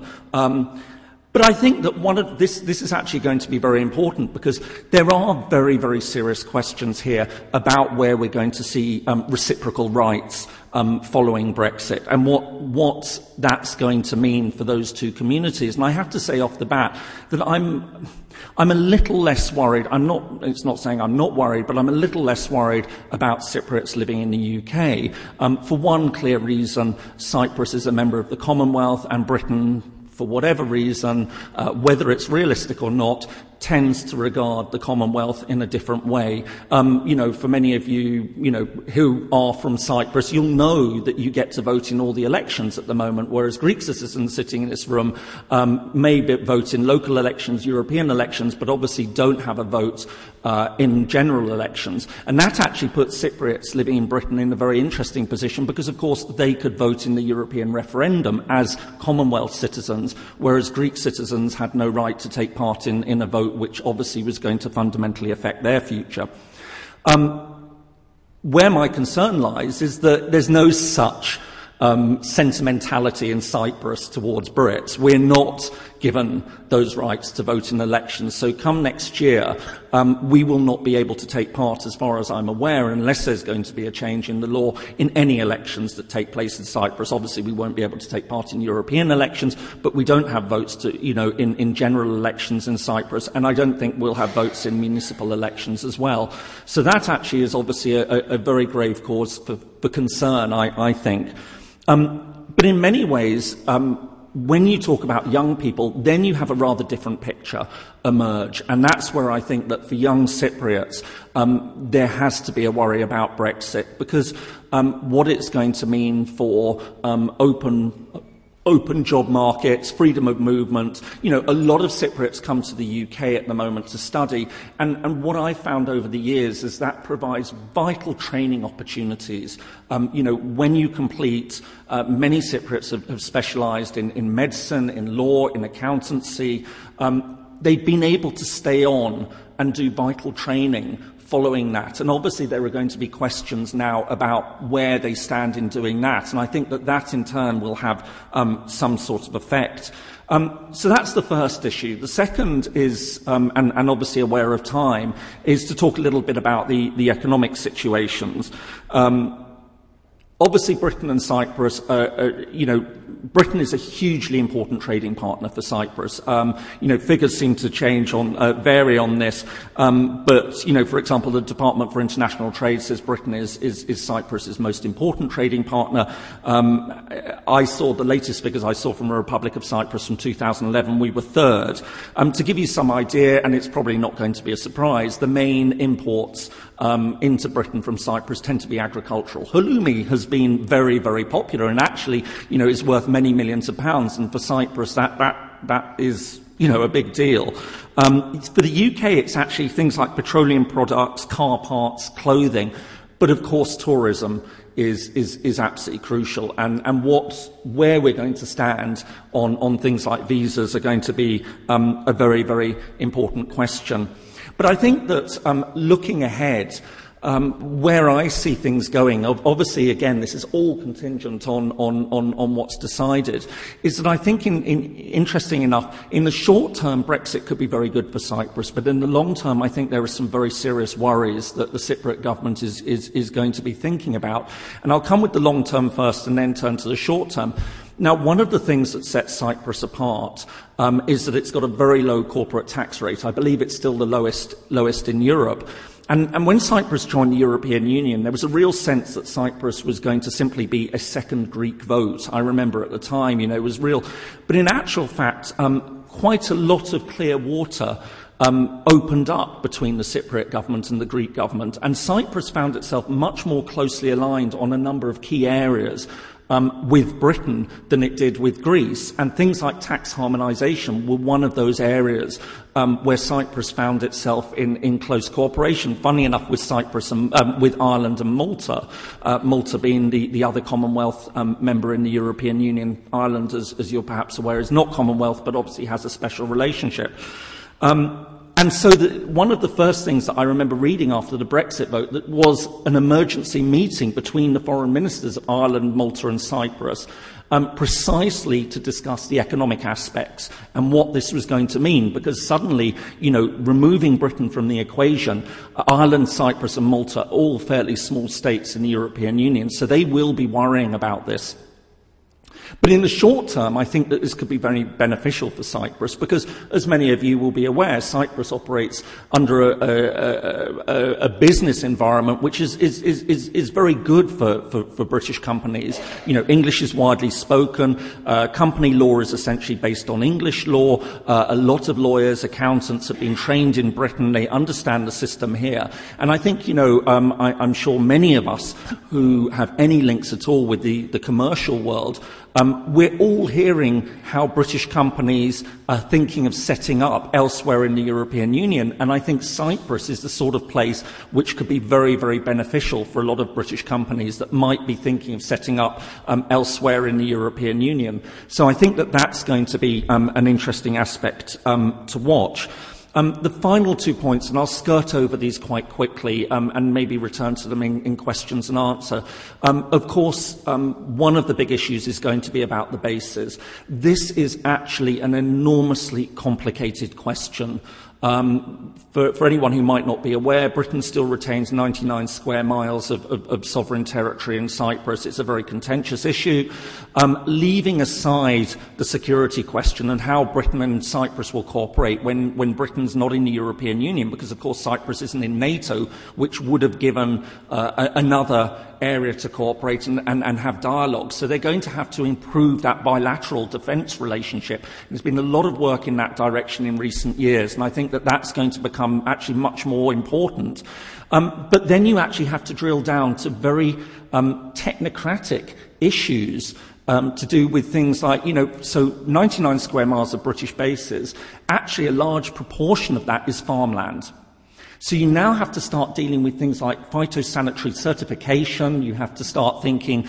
But I think that this is actually going to be very important, because there are very, very serious questions here about where we're going to see reciprocal rights following Brexit, and what that's going to mean for those two communities. And I have to say off the bat that I'm a little less worried. It's not saying I'm not worried, but I'm a little less worried about Cypriots living in the UK. For one clear reason, Cyprus is a member of the Commonwealth, and Britain, for whatever reason, whether it's realistic or not, tends to regard the Commonwealth in a different way. For many of you, who are from Cyprus, you'll know that you get to vote in all the elections at the moment, whereas Greek citizens sitting in this room may vote in local elections, European elections, but obviously don't have a vote in general elections. And that actually puts Cypriots living in Britain in a very interesting position, because, of course, they could vote in the European referendum as Commonwealth citizens, whereas Greek citizens had no right to take part in a vote which obviously was going to fundamentally affect their future. Where my concern lies is that there's no such sentimentality in Cyprus towards Brits. We're not given those rights to vote in elections. So come next year, we will not be able to take part, as far as I'm aware, unless there's going to be a change in the law, in any elections that take place in Cyprus. Obviously, we won't be able to take part in European elections, but we don't have votes in general elections in Cyprus, and I don't think we'll have votes in municipal elections as well. So that actually is obviously a very grave cause for concern, I think. But in many ways, when you talk about young people, then you have a rather different picture emerge. And that's where I think that for young Cypriots, there has to be a worry about Brexit, because what it's going to mean for open open job markets, freedom of movement. You know, a lot of Cypriots come to the UK at the moment to study, and what I've found over the years is that provides vital training opportunities. You know, when you complete, many Cypriots have specialised in medicine, in law, in accountancy. They've been able to stay on and do vital training following that. And obviously there are going to be questions now about where they stand in doing that. And I think that that in turn will have some sort of effect. So that's the first issue. The second is, and obviously aware of time, is to talk a little bit about the economic situations. Obviously Britain and Cyprus, you know, Britain is a hugely important trading partner for Cyprus. You know, figures seem to vary on this. But, you know, for example, the Department for International Trade says Britain is Cyprus's most important trading partner. I saw the latest figures I saw from the Republic of Cyprus from 2011. We were third. To give you some idea, and it's probably not going to be a surprise, the main imports into Britain from Cyprus tend to be agricultural. Halloumi has been very, very popular and actually, you know, is worth many millions of pounds. And for Cyprus, that is, you know, a big deal. For the UK, it's actually things like petroleum products, car parts, clothing. But of course, tourism is absolutely crucial. And where we're going to stand on things like visas are going to be a very, very important question. But I think that looking ahead, where I see things going, obviously, again, this is all contingent on what's decided, is that I think, interesting enough, in the short term, Brexit could be very good for Cyprus, but in the long term, I think there are some very serious worries that the Cypriot government is going to be thinking about. And I'll come with the long term first and then turn to the short term. Now, one of the things that sets Cyprus apart is that it's got a very low corporate tax rate. I believe it's still the lowest in Europe. And when Cyprus joined the European Union, there was a real sense that Cyprus was going to simply be a second Greek vote. I remember at the time, you know, it was real. But in actual fact, quite a lot of clear water opened up between the Cypriot government and the Greek government. And Cyprus found itself much more closely aligned on a number of key areas with Britain than it did with Greece. And things like tax harmonisation were one of those areas where Cyprus found itself in close cooperation, funny enough, with Cyprus and with Ireland and Malta, Malta being the other Commonwealth member in the European Union. Ireland, as you're perhaps aware, is not Commonwealth, but obviously has a special relationship. And so one of the first things that I remember reading after the Brexit vote that was an emergency meeting between the foreign ministers of Ireland, Malta and Cyprus, precisely to discuss the economic aspects and what this was going to mean, because suddenly, you know, removing Britain from the equation, Ireland, Cyprus and Malta are all fairly small states in the European Union, so they will be worrying about this. But in the short term, I think that this could be very beneficial for Cyprus because, as many of you will be aware, Cyprus operates under a business environment which is very good for British companies. You know, English is widely spoken. Company law is essentially based on English law. A lot of lawyers, accountants have been trained in Britain. They understand the system here. And I think, you know, I'm sure many of us who have any links at all with the commercial world, we're all hearing how British companies are thinking of setting up elsewhere in the European Union, and I think Cyprus is the sort of place which could be very, very beneficial for a lot of British companies that might be thinking of setting up elsewhere in the European Union. So I think that that's going to be an interesting aspect to watch. The final 2 points, and I'll skirt over these quite quickly and maybe return to them in questions and answer. Of course, one of the big issues is going to be about the bases. This is actually an enormously complicated question. For anyone who might not be aware, Britain still retains 99 square miles of sovereign territory in Cyprus. It's a very contentious issue. Leaving aside the security question and how Britain and Cyprus will cooperate when Britain's not in the European Union, because of course Cyprus isn't in NATO, which would have given another area to cooperate and have dialogue. So they're going to have to improve that bilateral defence relationship. There's been a lot of work in that direction in recent years, and I think that that's going to become actually much more important. But then you actually have to drill down to very technocratic issues to do with things like, so 99 square miles of British bases, actually a large proportion of that is farmland. So you now have to start dealing with things like phytosanitary certification. You have to start thinking,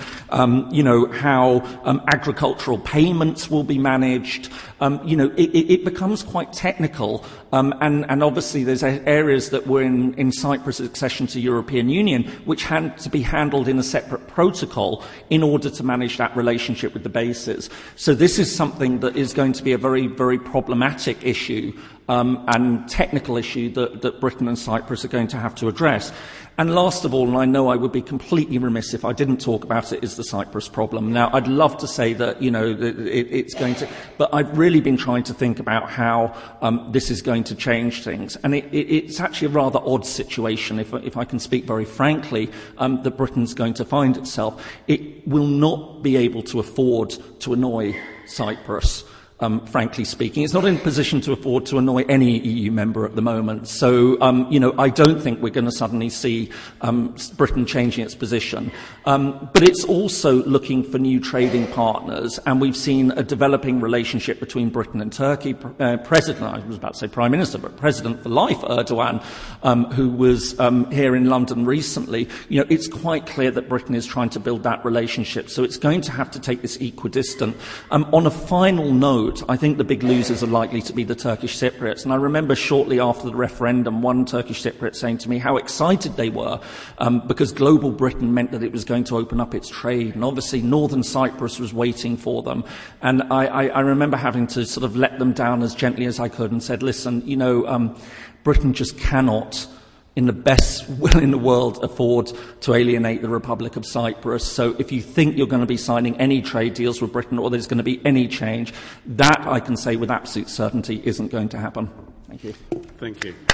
how agricultural payments will be managed. It becomes quite technical. And obviously there's areas that were in Cyprus' accession to European Union, which had to be handled in a separate protocol in order to manage that relationship with the bases. So this is something that is going to be a very, very problematic issue and technical issue that Britain and Cyprus are going to have to address. And last of all, and I know I would be completely remiss if I didn't talk about it, is the Cyprus problem. Now, I'd love to say that, it's going to, but I've really been trying to think about how this is going to change things. And it's actually a rather odd situation, if I can speak very frankly, that Britain's going to find itself. It will not be able to afford to annoy Cyprus. Frankly speaking. It's not in a position to afford to annoy any EU member at the moment. So, I don't think we're going to suddenly see Britain changing its position. But it's also looking for new trading partners, and we've seen a developing relationship between Britain and Turkey. President, I was about to say Prime Minister, but President for life, Erdogan, who was here in London recently, it's quite clear that Britain is trying to build that relationship. So it's going to have to take this equidistant. On a final note, I think the big losers are likely to be the Turkish Cypriots. And I remember shortly after the referendum, one Turkish Cypriot saying to me how excited they were because global Britain meant that it was going to open up its trade. And obviously Northern Cyprus was waiting for them. And I remember having to sort of let them down as gently as I could and said, listen, Britain just cannot, in the best will in the world, afford to alienate the Republic of Cyprus. So if you think you're going to be signing any trade deals with Britain or there's going to be any change, that I can say with absolute certainty isn't going to happen. Thank you. Thank you.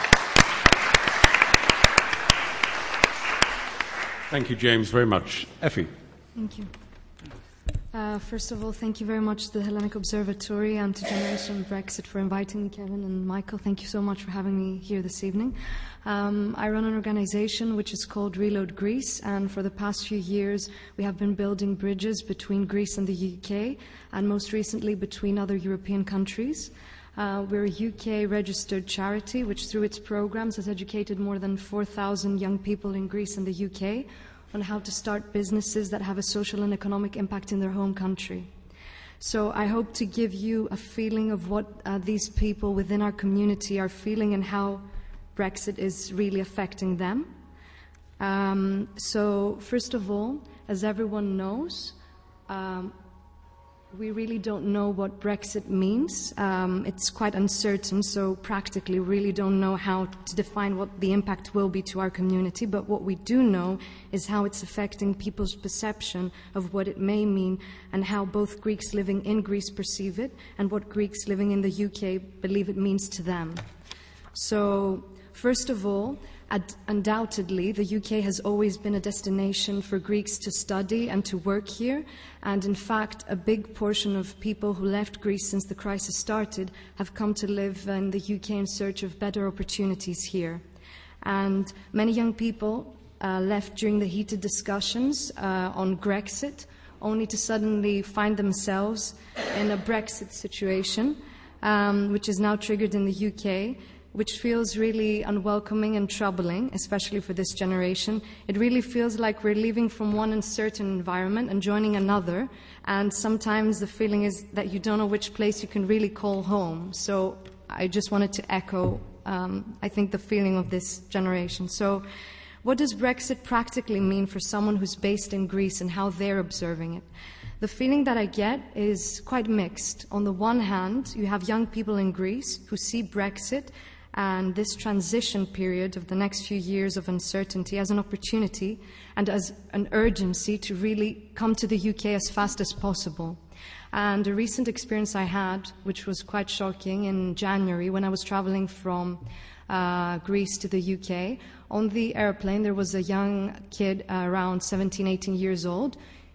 Thank you, James, very much. Effie. Thank you. First of all, thank you very much to the Hellenic Observatory and to Generation Brexit for inviting me, Kevin and Michael. Thank you so much for having me here this evening. I run an organization which is called Reload Greece, and for the past few years we have been building bridges between Greece and the UK, and most recently between other European countries. We're a UK-registered charity which, through its programs, has educated more than 4,000 young people in Greece and the UK on how to start businesses that have a social and economic impact in their home country. So I hope to give you a feeling of what these people within our community are feeling and how Brexit is really affecting them. So first of all, as everyone knows, we really don't know what Brexit means. It's quite uncertain, so practically we really don't know how to define what the impact will be to our community, but what we do know is how it's affecting people's perception of what it may mean and how both Greeks living in Greece perceive it and what Greeks living in the UK believe it means to them. So, first of all, undoubtedly, the UK has always been a destination for Greeks to study and to work here, and in fact, a big portion of people who left Greece since the crisis started have come to live in the UK in search of better opportunities here. And many young people left during the heated discussions on Grexit, only to suddenly find themselves in a Brexit situation, which is now triggered in the UK, which feels really unwelcoming and troubling, especially for this generation. It really feels like we're leaving from one uncertain environment and joining another, and sometimes the feeling is that you don't know which place you can really call home. So I just wanted to echo, I think, the feeling of this generation. So what does Brexit practically mean for someone who's based in Greece and how they're observing it? The feeling that I get is quite mixed. On the one hand, you have young people in Greece who see Brexit and this transition period of the next few years of uncertainty as an opportunity and as an urgency to really come to the UK as fast as possible. And a recent experience I had, which was quite shocking, in January when I was traveling from Greece to the UK, on the airplane there was a young kid around 17, 18 years old.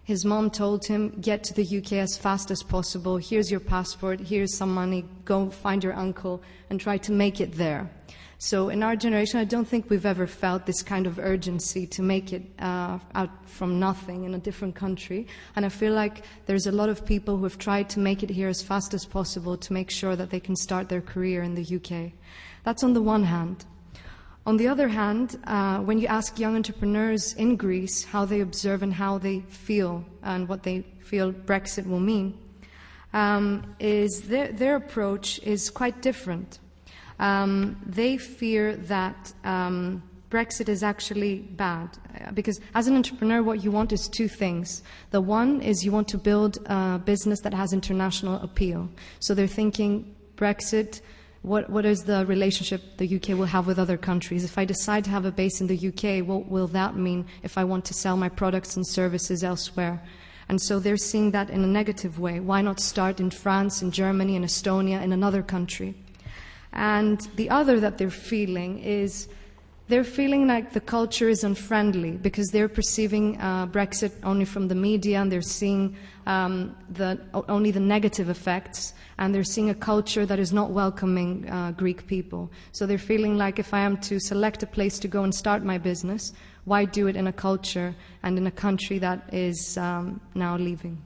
his mom told him, get to the UK as fast as possible, here's your passport, here's some money, go find your uncle and try to make it there. So in our generation, I don't think we've ever felt this kind of urgency to make it out from nothing in a different country. And I feel like there's a lot of people who have tried to make it here as fast as possible to make sure that they can start their career in the UK. That's on the one hand. On the other hand, when you ask young entrepreneurs in Greece how they observe and how they feel and what they feel Brexit will mean, is their approach is quite different. They fear that Brexit is actually bad, because as an entrepreneur what you want is two things. The one is you want to build a business that has international appeal. So they're thinking Brexit, what is the relationship the UK will have with other countries? If I decide to have a base in the UK, what will that mean if I want to sell my products and services elsewhere? And so they're seeing that in a negative way. Why not start in France, in Germany, in Estonia, in another country? And the other that they're feeling is they're feeling like the culture is unfriendly because they're perceiving Brexit only from the media, and they're seeing only the negative effects, and they're seeing a culture that is not welcoming Greek people. So they're feeling like if I am to select a place to go and start my business, why do it in a culture and in a country that is now leaving?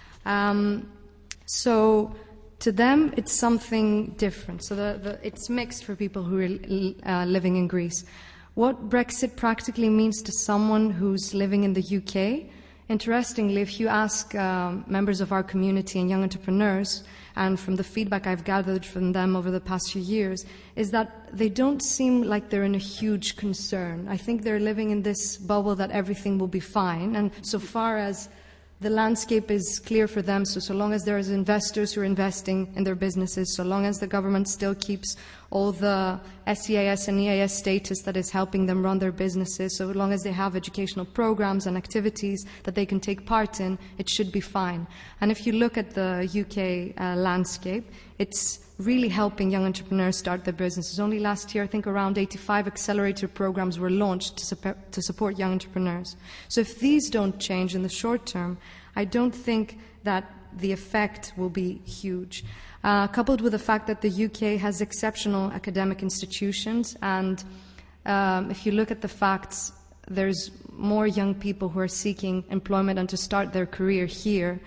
So to them, it's something different. So it's mixed for people who are living in Greece. What Brexit practically means to someone who's living in the UK, interestingly, if you ask members of our community and young entrepreneurs, and from the feedback I've gathered from them over the past few years, is that they don't seem like they're in a huge concern. I think they're living in this bubble that everything will be fine, and so far as the landscape is clear for them, so long as there is investors who are investing in their businesses, so long as the government still keeps all the SEAS and EAS status that is helping them run their businesses, so long as they have educational programs and activities that they can take part in, it should be fine. And if you look at the UK landscape, it's really helping young entrepreneurs start their businesses. Only last year, I think around 85 accelerator programs were launched to support young entrepreneurs. So if these don't change in the short term, I don't think that the effect will be huge. Coupled with the fact that the UK has exceptional academic institutions, and if you look at the facts, there's more young people who are seeking employment and to start their career here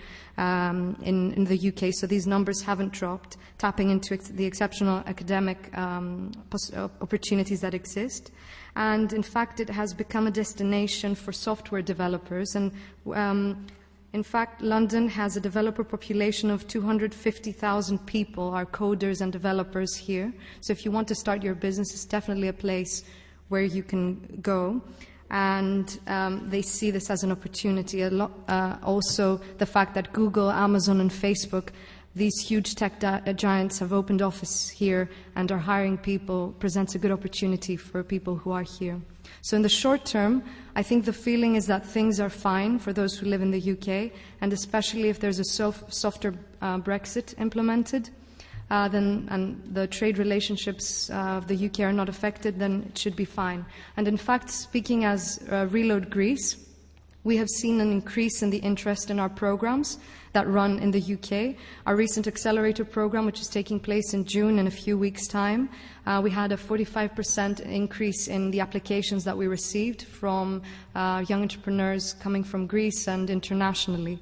in the UK, so these numbers haven't dropped, tapping into the exceptional academic opportunities that exist. And in fact, it has become a destination for software developers, and in fact, London has a developer population of 250,000 people, are coders and developers here. So if you want to start your business, it's definitely a place where you can go. And they see this as an opportunity. Also, the fact that Google, Amazon, and Facebook, these huge tech giants, have opened office here and are hiring people, presents a good opportunity for people who are here. So in the short term, I think the feeling is that things are fine for those who live in the UK, and especially if there's a softer Brexit implemented, and the trade relationships of the UK are not affected, then it should be fine. And in fact, speaking as Reload Greece, we have seen an increase in the interest in our programs that run in the UK. Our recent accelerator program, which is taking place in June in a few weeks' time, we had a 45% increase in the applications that we received from young entrepreneurs coming from Greece and internationally.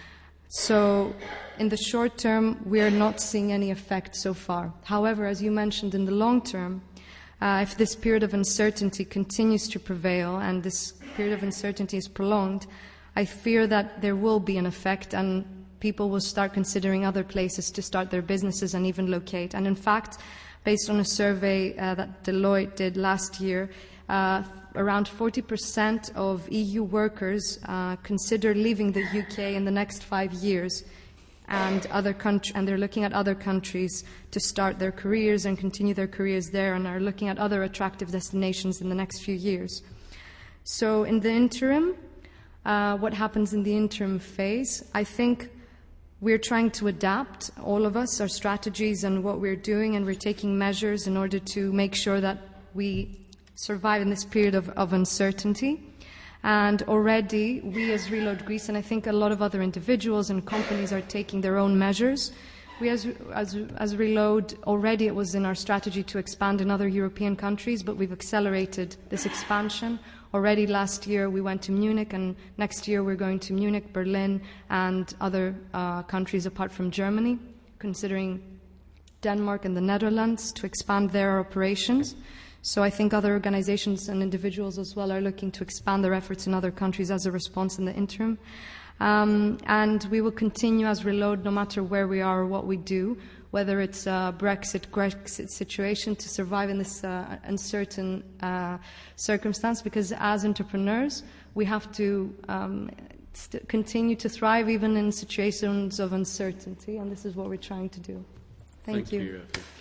So in the short term, we are not seeing any effect so far. However, as you mentioned, in the long term, if this period of uncertainty continues to prevail and this period of uncertainty is prolonged, I fear that there will be an effect and people will start considering other places to start their businesses and even locate. And in fact, based on a survey that Deloitte did last year, around 40% of EU workers consider leaving the UK in the next 5 years, and they're looking at other countries to start their careers and continue their careers there, and are looking at other attractive destinations in the next few years. So in the interim, what happens in the interim phase, I think we're trying to adapt, all of us, our strategies and what we're doing, and we're taking measures in order to make sure that we survive in this period of uncertainty. And already we as Reload Greece, and I think a lot of other individuals and companies are taking their own measures. We as Reload, already it was in our strategy to expand in other European countries, but we've accelerated this expansion. Already last year we went to Munich, and next year we're going to Munich, Berlin, and other countries apart from Germany, considering Denmark and the Netherlands to expand their operations. So I think other organizations and individuals as well are looking to expand their efforts in other countries as a response in the interim. And we will continue as Reload no matter where we are or what we do, whether it's a Brexit situation, to survive in this uncertain circumstance, because as entrepreneurs we have to continue to thrive even in situations of uncertainty, and this is what we're trying to do. Thank you.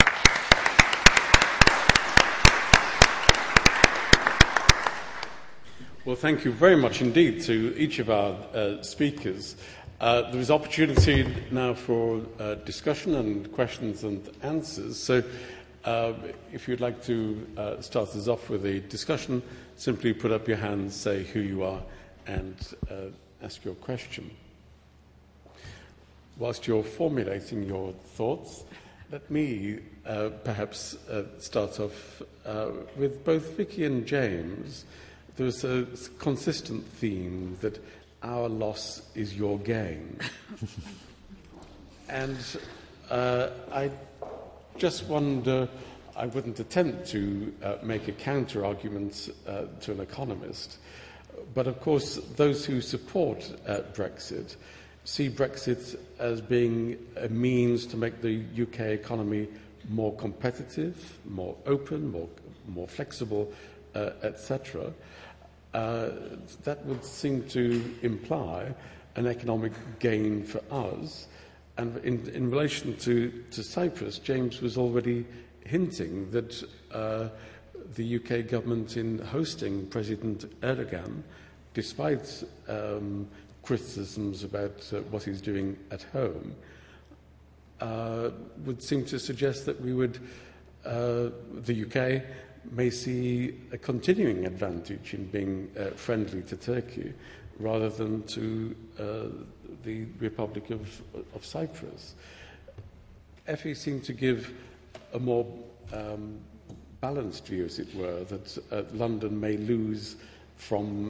Well, thank you very much indeed to each of our speakers. There is opportunity now for discussion and questions and answers. So if you'd like to start us off with a discussion, simply put up your hand, say who you are, and ask your question. Whilst you're formulating your thoughts, let me perhaps start off with both Vicky and James. There's a consistent theme that our loss is your gain. And I just wonder, I wouldn't attempt to make a counter-argument to an economist, but of course those who support Brexit see Brexit as being a means to make the UK economy more competitive, more open, more flexible, etc. That would seem to imply an economic gain for us. And in relation to Cyprus, James was already hinting that the UK government, in hosting President Erdogan, despite criticisms about what he's doing at home, would seem to suggest that the UK may see a continuing advantage in being friendly to Turkey rather than to the Republic of Cyprus. Effie seemed to give a more balanced view, as it were, that London may lose from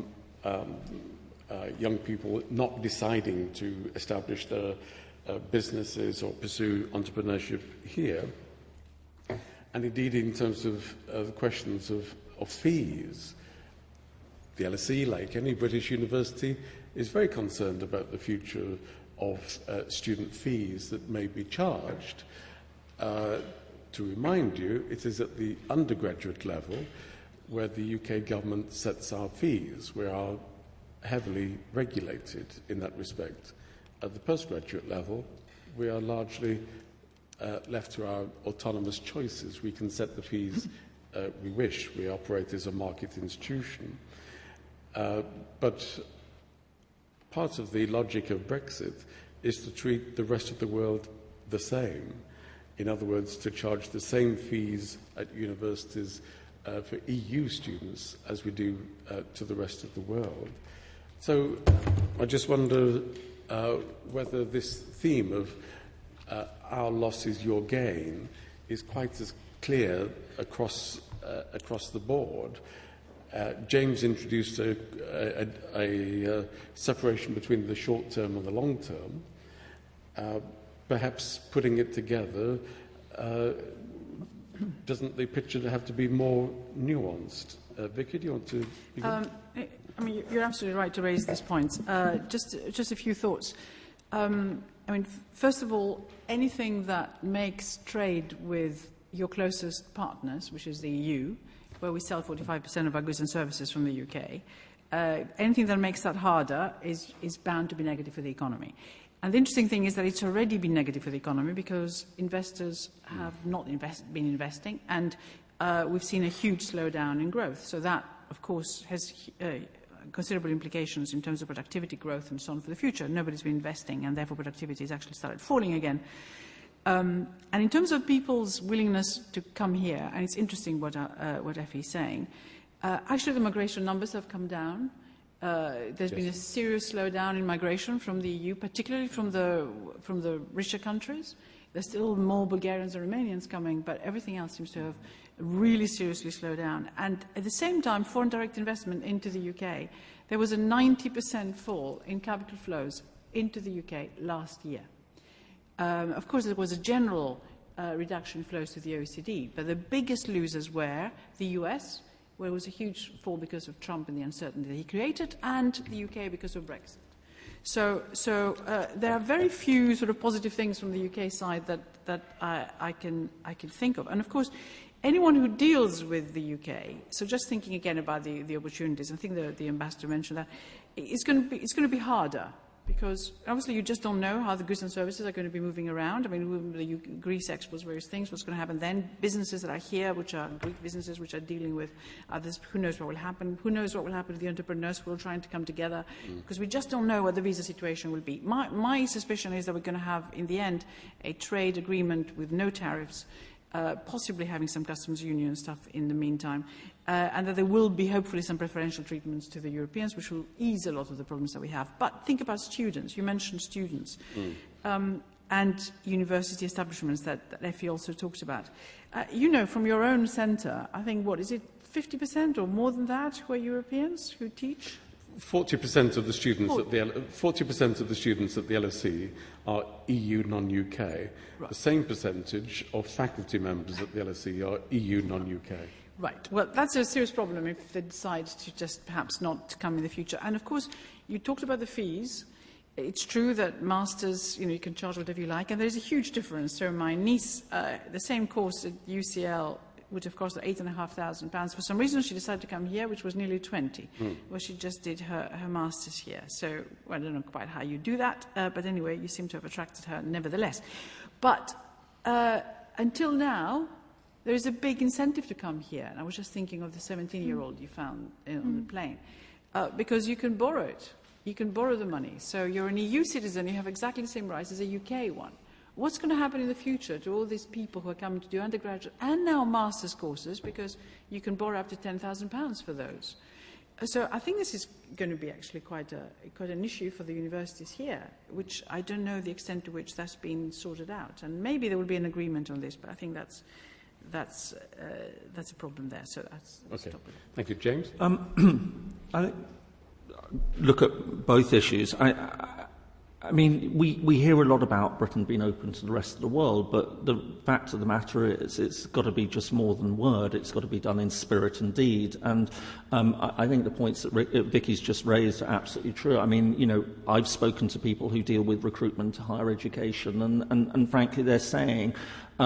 young people not deciding to establish their businesses or pursue entrepreneurship here. And indeed, in terms of the questions of fees, the LSE, like any British university, is very concerned about the future of student fees that may be charged. To remind you, it is at the undergraduate level where the UK government sets our fees. We are heavily regulated in that respect. At the postgraduate level, we are largely left to our autonomous choices. We can set the fees we wish. We operate as a market institution. But part of the logic of Brexit is to treat the rest of the world the same. In other words, to charge the same fees at universities for EU students as we do to the rest of the world. So I just wonder whether this theme of our loss is your gain is quite as clear across the board. James introduced a separation between the short term and the long term. Perhaps putting it together, doesn't the picture have to be more nuanced? Vicky, do you want to begin? I mean, you're absolutely right to raise this point. Just a few thoughts. I mean, first of all, anything that makes trade with your closest partners, which is the EU, where we sell 45% of our goods and services from the UK, anything that makes that harder is bound to be negative for the economy. And the interesting thing is that it's already been negative for the economy because investors have not been investing, and we've seen a huge slowdown in growth. So that, of course, has considerable implications in terms of productivity growth and so on for the future. Nobody's been investing, and therefore productivity has actually started falling again. And in terms of people's willingness to come here, and it's interesting what Effie is saying, actually the migration numbers have come down. There's been a serious slowdown in migration from the EU, particularly from the richer countries. There's still more Bulgarians and Romanians coming, but everything else seems to have really seriously slowed down. And at the same time, foreign direct investment into the UK, there was a 90% fall in capital flows into the UK last year. Of course, there was a general reduction in flows to the OECD, but the biggest losers were the US, where there was a huge fall because of Trump and the uncertainty that he created, and the UK because of Brexit. So there are very few sort of positive things from the UK side that I can think of. And of course, anyone who deals with the UK, so just thinking again about the opportunities, I think the ambassador mentioned that, it's going to be harder. Because obviously you just don't know how the goods and services are going to be moving around. I mean, Greece exports various things, what's going to happen then? Businesses that are here, which are Greek businesses, which are dealing with others, who knows what will happen? Who knows what will happen to the entrepreneurs who are trying to come together? Because we just don't know what the visa situation will be. My suspicion is that we're going to have, in the end, a trade agreement with no tariffs, possibly having some customs union stuff in the meantime, and that there will be hopefully some preferential treatments to the Europeans, which will ease a lot of the problems that we have. But think about students. You mentioned students and university establishments that Effie also talked about. You know, from your own centre, I think, what, is it 50% or more than that who are Europeans who teach? 40% of the students at the 40% of the students at the LSE are EU non-UK. Right. The same percentage of faculty members at the LSE are EU non-UK. Right. Well, that's a serious problem if they decide to just perhaps not come in the future. And of course, you talked about the fees. It's true that masters, you can charge whatever you like, and there's a huge difference. So my niece, the same course at UCL would have cost her £8,500. For some reason, she decided to come here, which was nearly 20. Well, she just did her master's here. So I don't know quite how you do that, but anyway, you seem to have attracted her nevertheless. But until now, there is a big incentive to come here. And I was just thinking of the 17-year-old you found on the plane, because you can borrow it. You can borrow the money. So you're an EU citizen, you have exactly the same rights as a UK one. What's going to happen in the future to all these people who are coming to do undergraduate and now master's courses, because you can borrow up to £10,000 for those? So I think this is going to be actually quite an issue for the universities here, which I don't know the extent to which that's been sorted out. And maybe there will be an agreement on this, but I think that's a problem there. So that's okay. Thank you, James. I look at both issues. I mean, we hear a lot about Britain being open to the rest of the world, but the fact of the matter is it's got to be just more than word. It's got to be done in spirit and deed. And I think the points that Vicky's just raised are absolutely true. I mean, I've spoken to people who deal with recruitment to higher education, and frankly, they're saying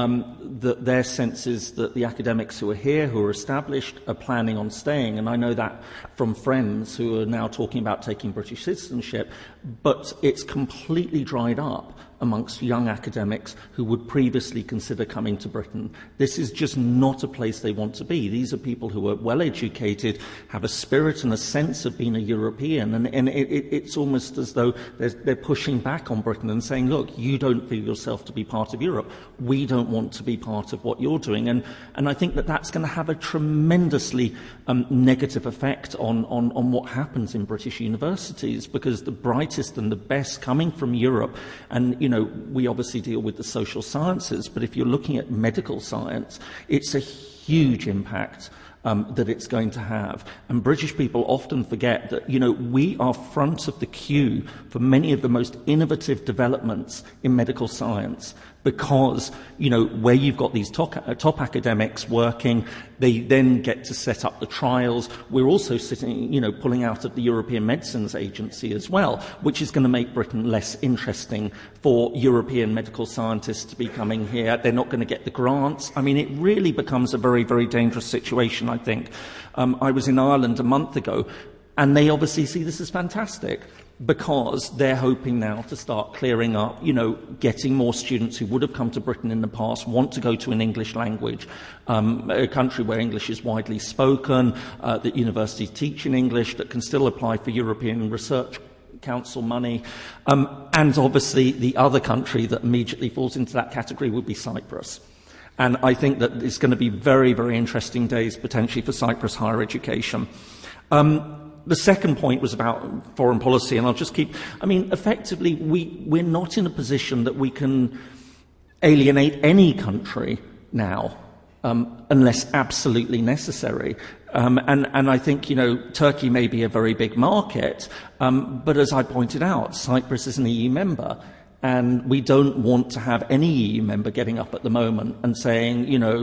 that their sense is that the academics who are here, who are established, are planning on staying. And I know that from friends who are now talking about taking British citizenship, but it's completely dried up amongst young academics who would previously consider coming to Britain. This is just not a place they want to be. These are people who are well educated, have a spirit and a sense of being a European, and it's almost as though they're pushing back on Britain and saying, look, you don't feel yourself to be part of Europe. We don't want to be part of what you're doing. And I think that that's going to have a tremendously negative effect on what happens in British universities, because the brightest and the best coming from Europe, and we obviously deal with the social sciences, but if you're looking at medical science, it's a huge impact that it's going to have. And British people often forget that, we are front of the queue for many of the most innovative developments in medical science, because, where you've got these top academics working, they then get to set up the trials. We're also pulling out of the European Medicines Agency as well, which is going to make Britain less interesting for European medical scientists to be coming here. They're not going to get the grants. I mean, it really becomes a very, very dangerous situation, I think. I was in Ireland a month ago, and they obviously see this as fantastic, because they're hoping now to start clearing up, getting more students who would have come to Britain in the past, want to go to an English language, a country where English is widely spoken, that universities teach in English, that can still apply for European Research Council money. And obviously the other country that immediately falls into that category would be Cyprus. And I think that it's going to be very, very interesting days potentially for Cyprus higher education. The second point was about foreign policy, and I'll just keep... I mean, effectively, we're not in a position that we can alienate any country now, unless absolutely necessary. And I think, Turkey may be a very big market, but as I pointed out, Cyprus is an EU member, and we don't want to have any EU member getting up at the moment and saying,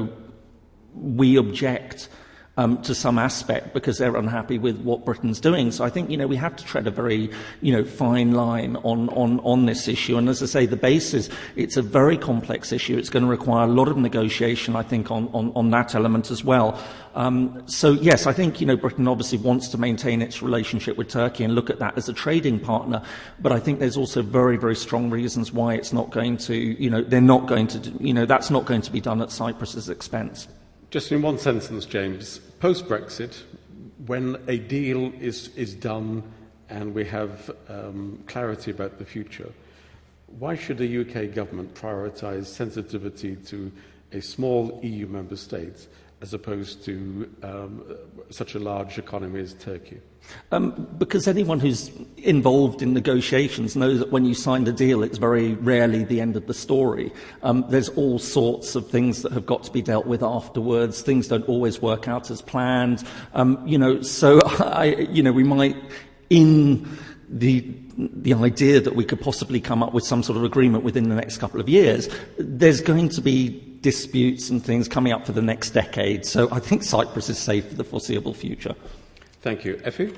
we object to some aspect because they're unhappy with what Britain's doing. So I think, we have to tread a very, fine line on this issue. And as I say, the base is, it's a very complex issue. It's going to require a lot of negotiation, I think, on that element as well. So yes, I think, Britain obviously wants to maintain its relationship with Turkey and look at that as a trading partner. But I think there's also very, very strong reasons why it's not going to, they're not going to, that's not going to be done at Cyprus's expense. Just in one sentence, James, post-Brexit, when a deal is done and we have clarity about the future, why should the UK government prioritise sensitivity to a small EU member state as opposed to such a large economy as Turkey? Because anyone who's involved in negotiations knows that when you sign the deal, it's very rarely the end of the story. There's all sorts of things that have got to be dealt with afterwards. Things don't always work out as planned. So we might, in the idea that we could possibly come up with some sort of agreement within the next couple of years, there's going to be disputes and things coming up for the next decade. So I think Cyprus is safe for the foreseeable future. Thank you. Effie?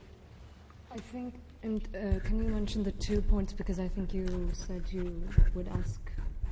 I think, and can you mention the 2 points, because I think you said you would ask.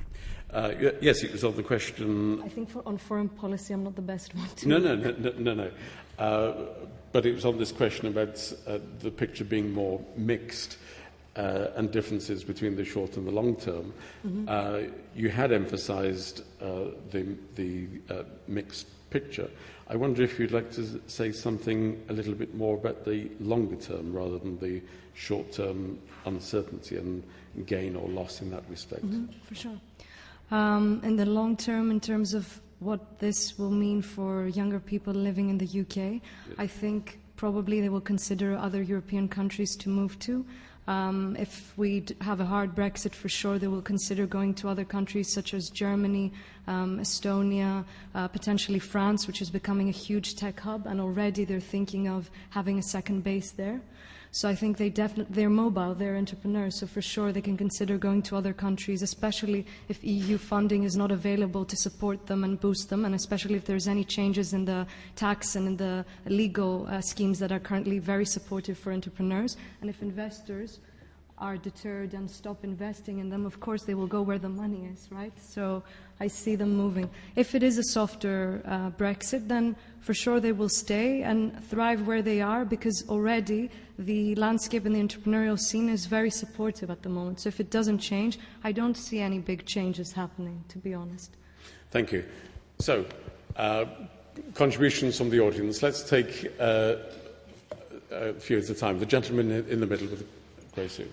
Yes, it was on the question... I think on foreign policy I'm not the best one to... No. But it was on this question about the picture being more mixed and differences between the short and the long term. Mm-hmm. You had emphasised the mixed picture. I wonder if you'd like to say something a little bit more about the longer term rather than the short-term uncertainty and gain or loss in that respect. Mm-hmm, for sure. In the long term, in terms of what this will mean for younger people living in the UK, yes. I think probably they will consider other European countries to move to. If we have a hard Brexit, for sure they will consider going to other countries such as Germany, Estonia, potentially France, which is becoming a huge tech hub, and already they're thinking of having a second base there. So I think they're mobile, they're entrepreneurs, so for sure they can consider going to other countries, especially if EU funding is not available to support them and boost them, and especially if there's any changes in the tax and in the legal schemes that are currently very supportive for entrepreneurs. And if investors are deterred and stop investing in them, of course they will go where the money is, right? So I see them moving. If it is a softer Brexit, then for sure they will stay and thrive where they are, because already the landscape in the entrepreneurial scene is very supportive at the moment. So if it doesn't change, I don't see any big changes happening, to be honest. Thank you. So, contributions from the audience. Let's take a few at a time. The gentleman in the middle with the grey suit.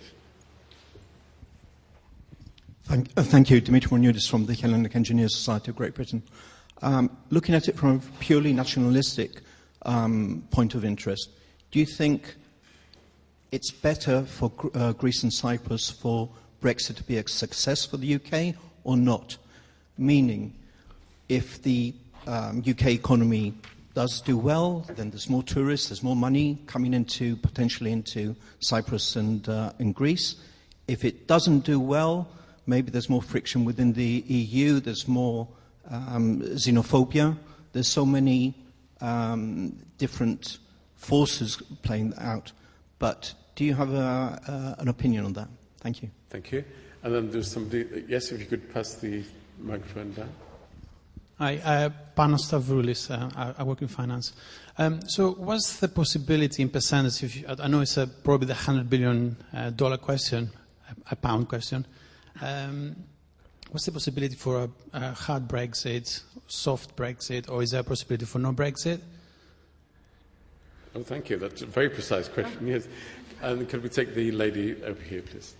Thank you. Dimitri Mornoudis from the Hellenic Engineers Society of Great Britain. Looking at it from a purely nationalistic point of interest, do you think it's better for Greece and Cyprus for Brexit to be a success for the UK or not? Meaning, if the UK economy does do well, then there's more tourists, there's more money coming potentially into Cyprus and in Greece. If it doesn't do well, maybe there's more friction within the EU, there's more xenophobia. There's so many different forces playing out. But do you have an opinion on that? Thank you. Thank you. And then there's somebody... Yes, if you could pass the microphone down. Hi, Panos Stavroulis. I work in finance. So what's the possibility in percentage, I know it's probably the $100 billion question, a pound question. What's the possibility for a hard Brexit, soft Brexit, or is there a possibility for no Brexit? Oh, thank you. That's a very precise question, yes. And could we take the lady over here, please?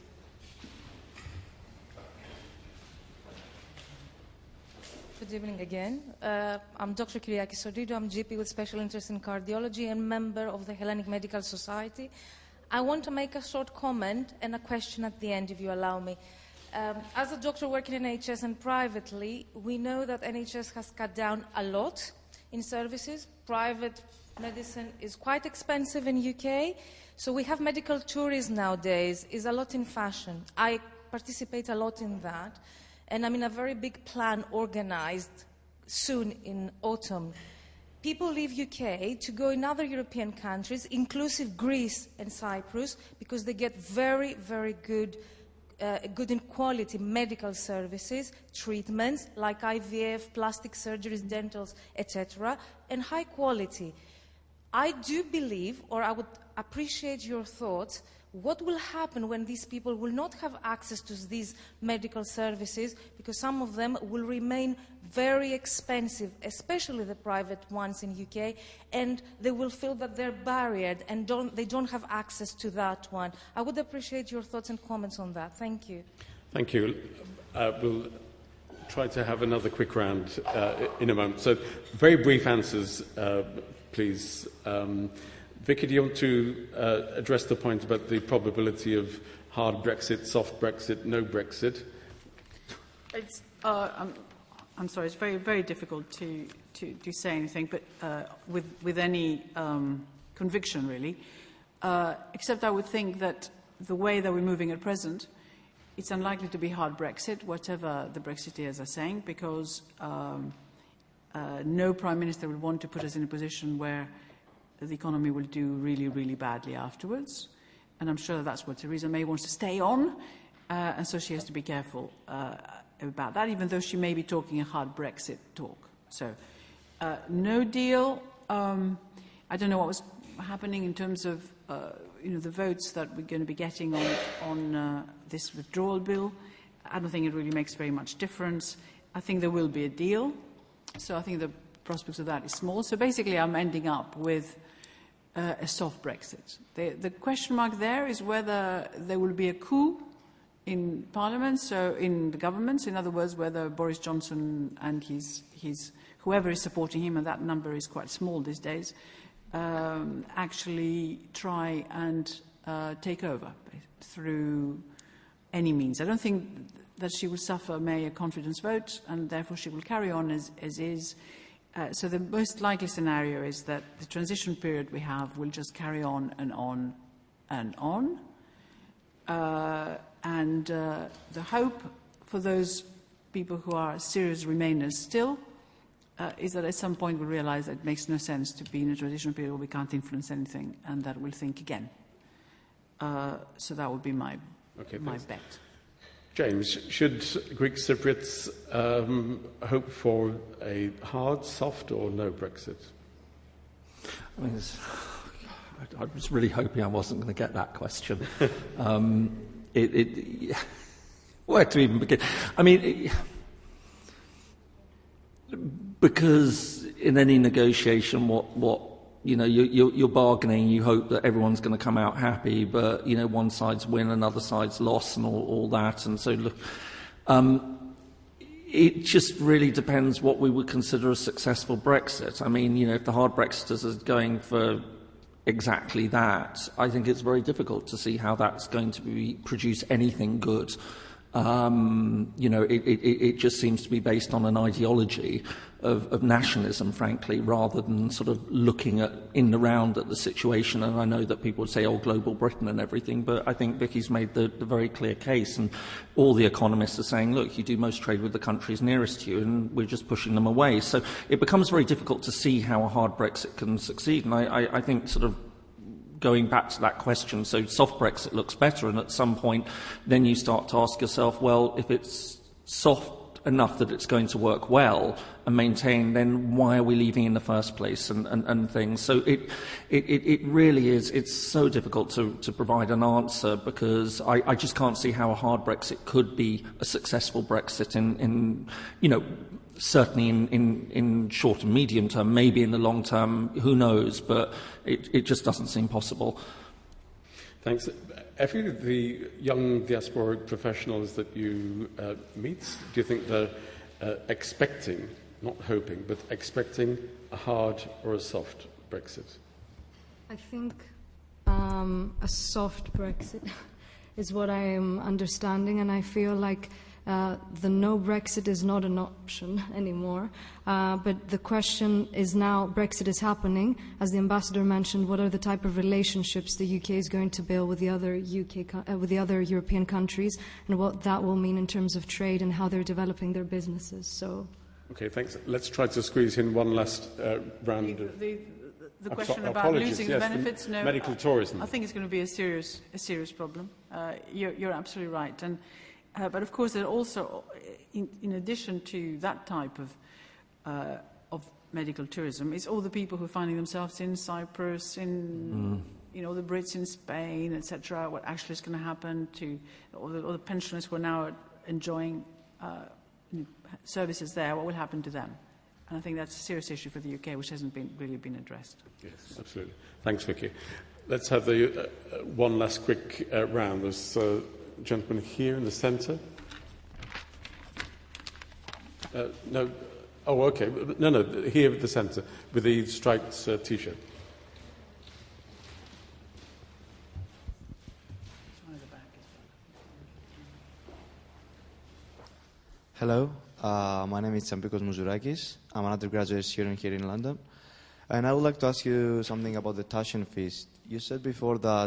good evening again. I'm Dr. Kyriaki Sorido. I'm GP with special interest in cardiology and member of the Hellenic Medical Society. I want to make a short comment and a question at the end, if you allow me. As a doctor working in NHS and privately, we know that NHS has cut down a lot in services. Private medicine is quite expensive in UK, so we have medical tourism nowadays. Is a lot in fashion. I participate a lot in that, and I'm in a very big plan organised soon in autumn. People leave UK to go in other European countries, inclusive Greece and Cyprus, because they get very, very good in quality medical services, treatments like IVF, plastic surgeries, dentals, etc., and high quality. I do believe, or I would appreciate your thoughts, what will happen when these people will not have access to these medical services, because some of them will remain very expensive, especially the private ones in UK, and they will feel that they're barriered and they don't have access to that one. I would appreciate your thoughts and comments on that. Thank you. Thank you. We'll try to have another quick round in a moment. So, very brief answers, please. Vicky, do you want to address the point about the probability of hard Brexit, soft Brexit, no Brexit? It's, I'm sorry, it's very, very difficult to say anything, but with any conviction, really. Except I would think that the way that we're moving at present, it's unlikely to be hard Brexit, whatever the Brexiteers are saying, because no Prime Minister would want to put us in a position where the economy will do really, really badly afterwards. And I'm sure that's what Theresa May wants to stay on, and so she has to be careful about that, even though she may be talking a hard Brexit talk. So, no deal. I don't know what was happening in terms of the votes that we're going to be getting on this withdrawal bill. I don't think it really makes very much difference. I think there will be a deal. So I think the prospects of that is small. So basically I'm ending up with a soft Brexit. The question mark there is whether there will be a coup in Parliament, so in the government. In other words, whether Boris Johnson and his whoever is supporting him, and that number is quite small these days, actually try and take over through any means. I don't think that she will suffer May a confidence vote, and therefore she will carry on as is. So the most likely scenario is that the transition period we have will just carry on and on and on. The hope for those people who are serious Remainers still is that at some point we'll realise that it makes no sense to be in a transition period where we can't influence anything, and that we'll think again. So that would be my bet. James, should Greek Cypriots hope for a hard, soft or no Brexit? I mean, I was really hoping I wasn't going to get that question. Where to even begin? I mean, because in any negotiation, you're bargaining, you hope that everyone's going to come out happy, but, one side's win, another side's loss and all that. And so, look, it just really depends what we would consider a successful Brexit. I mean, if the hard Brexiters are going for exactly that, I think it's very difficult to see how that's going to produce anything good. It just seems to be based on an ideology of nationalism, frankly, rather than sort of looking in the round at the situation. And I know that people would say, global Britain and everything, but I think Vicky's made the very clear case, and all the economists are saying, look, you do most trade with the countries nearest to you, and we're just pushing them away. So it becomes very difficult to see how a hard Brexit can succeed. And I think sort of going back to that question, so soft Brexit looks better, and at some point then you start to ask yourself, well, if it's soft enough that it's going to work well and maintain, then why are we leaving in the first place and things? So it really is, it's so difficult to provide an answer, because I just can't see how a hard Brexit could be a successful Brexit in certainly in short and medium term, maybe in the long term, who knows, but it just doesn't seem possible. Thanks. Effie, the young diasporic professionals that you meet, do you think they're expecting, not hoping, but expecting a hard or a soft Brexit? I think a soft Brexit is what I am understanding, and I feel like the no Brexit is not an option anymore. But the question is now, Brexit is happening. As the ambassador mentioned, what are the type of relationships the UK is going to build with the other European countries, and what that will mean in terms of trade and how they're developing their businesses. So. Okay, thanks. Let's try to squeeze in one last round. The question about losing the benefits, no, medical tourism. I think it's going to be a serious problem. You're absolutely right. And, but of course, there are also, in addition to that type of medical tourism, it's all the people who are finding themselves in Cyprus, in the Brits in Spain, etc. What actually is going to happen to all the pensioners who are now enjoying services there? What will happen to them? And I think that's a serious issue for the UK, which hasn't really been addressed. Yes, absolutely. Thanks, Vicky. Let's have the one last quick round. There's a gentleman here in the centre. No. Oh, okay. No, here at the centre with the striped T-shirt. Hello. My name is Tsampikos Mouzurakis. I'm an undergraduate student here in London. And I would like to ask you something about the tuition fees. You said before that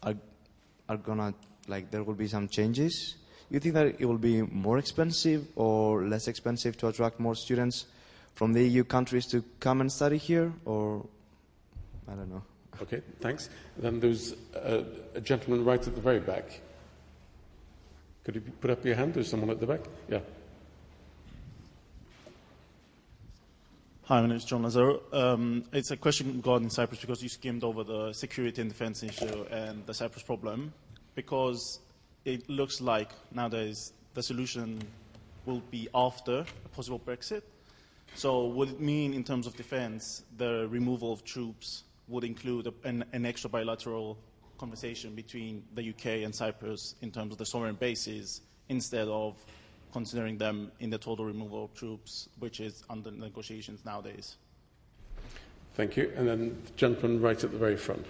there will be some changes. You think that it will be more expensive or less expensive to attract more students from the EU countries to come and study here? Or, I don't know. Okay, thanks. Then there's a gentleman right at the very back. Could you put up your hand? There's someone at the back. Yeah. Hi, my name is John Lazaro. It's a question regarding Cyprus because you skimmed over the security and defense issue and the Cyprus problem, because it looks like nowadays the solution will be after a possible Brexit. So would it mean, in terms of defense, the removal of troops would include an extra bilateral conversation between the UK and Cyprus in terms of the sovereign bases, instead of considering them in the total removal of troops, which is under negotiations nowadays? Thank you. And then the gentleman right at the very front.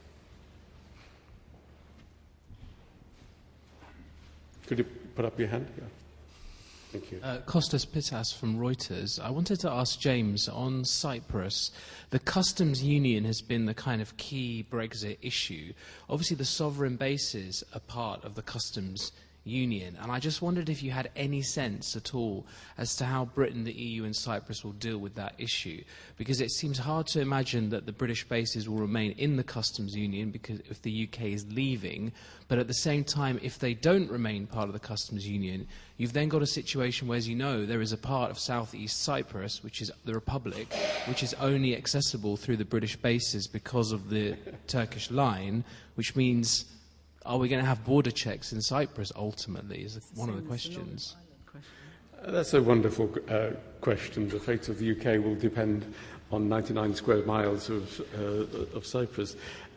Could you put up your hand? Yeah. Thank you. Kostas Pittas from Reuters. I wanted to ask James, on Cyprus, the customs union has been the kind of key Brexit issue. Obviously, the sovereign bases are part of the customs union, and I just wondered if you had any sense at all as to how Britain, the EU and Cyprus will deal with that issue, because it seems hard to imagine that the British bases will remain in the customs union because if the UK is leaving, but at the same time, if they don't remain part of the customs union, you've then got a situation where, as you know, there is a part of southeast Cyprus, which is the Republic, which is only accessible through the British bases because of the Turkish line, which means, are we going to have border checks in Cyprus, ultimately, is one of the questions. That's a wonderful question. The fate of the UK will depend on 99 square miles of Cyprus.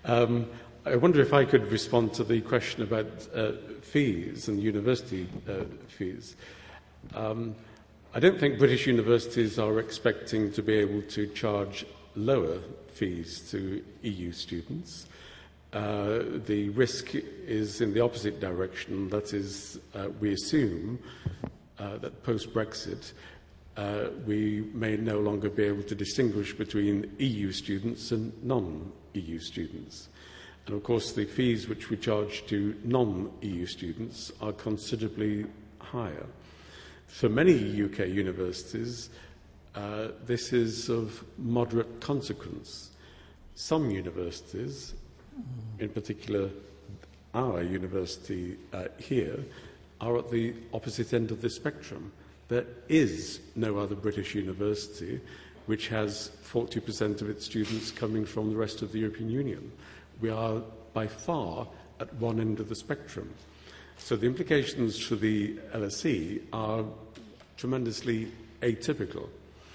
I wonder if I could respond to the question about fees and university fees. I don't think British universities are expecting to be able to charge lower fees to EU students. The risk is in the opposite direction. That is, we assume that post-Brexit, we may no longer be able to distinguish between EU students and non-EU students. And of course, the fees which we charge to non-EU students are considerably higher. For many UK universities, this is of moderate consequence. Some universities, in particular our university here, are at the opposite end of the spectrum. There is no other British university which has 40% of its students coming from the rest of the European Union. We are by far at one end of the spectrum. So the implications for the LSE are tremendously atypical.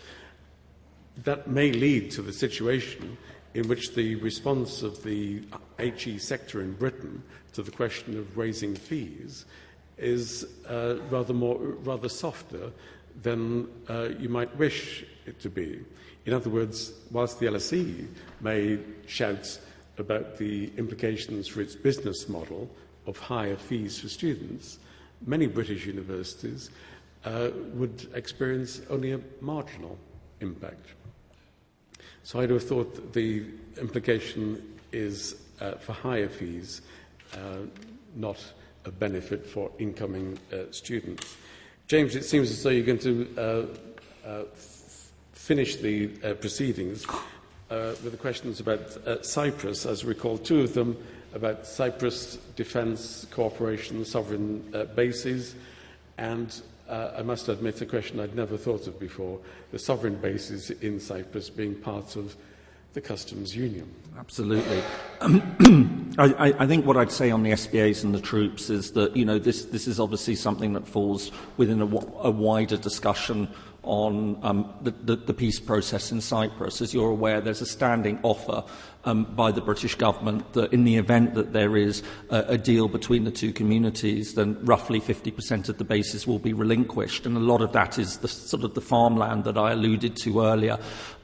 That may lead to the situation in which the response of the HE sector in Britain to the question of raising fees is rather softer than you might wish it to be. In other words, whilst the LSE may shout about the implications for its business model of higher fees for students, many British universities would experience only a marginal impact. So I'd have thought that the implication is for higher fees, not a benefit for incoming students. James, it seems as though you're going to finish the proceedings with the questions about Cyprus. As I recall, two of them about Cyprus defence cooperation, sovereign bases, and I must admit a question I'd never thought of before, the sovereign bases in Cyprus being part of the customs union. Absolutely. I think what I'd say on the SBAs and the troops is that, you know, this is obviously something that falls within a wider discussion on the peace process in Cyprus. As you're aware, there's a standing offer by the British government that in the event that there is a deal between the two communities, then roughly 50% of the bases will be relinquished, and a lot of that is the sort of the farmland that I alluded to earlier.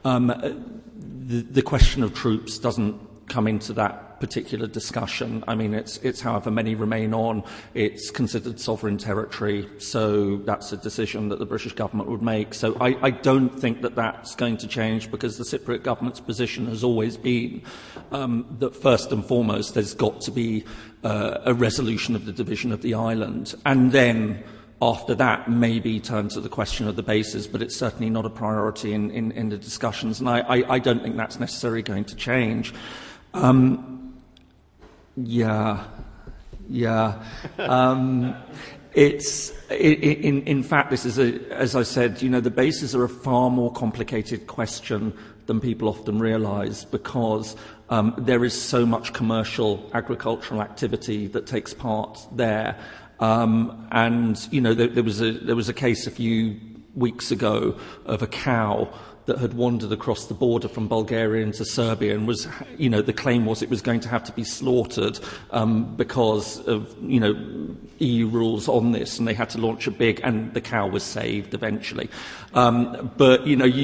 The question of troops doesn't come into that particular discussion. I mean, it's however many remain on, it's considered sovereign territory, so that's a decision that the British government would make. So I don't think that that's going to change, because the Cypriot government's position has always been that first and foremost there's got to be a resolution of the division of the island, and then after that maybe turn to the question of the bases, but it's certainly not a priority in the discussions, and I don't think that's necessarily going to change. In fact, this is as I said, you know, the bases are a far more complicated question than people often realise, because there is so much commercial agricultural activity that takes part there. And you know, there was a case a few weeks ago of a cow that had wandered across the border from Bulgaria into Serbia, and was, you know, the claim was it was going to have to be slaughtered because of, you know, EU rules on this, and they had to launch a big, and the cow was saved eventually. But you know,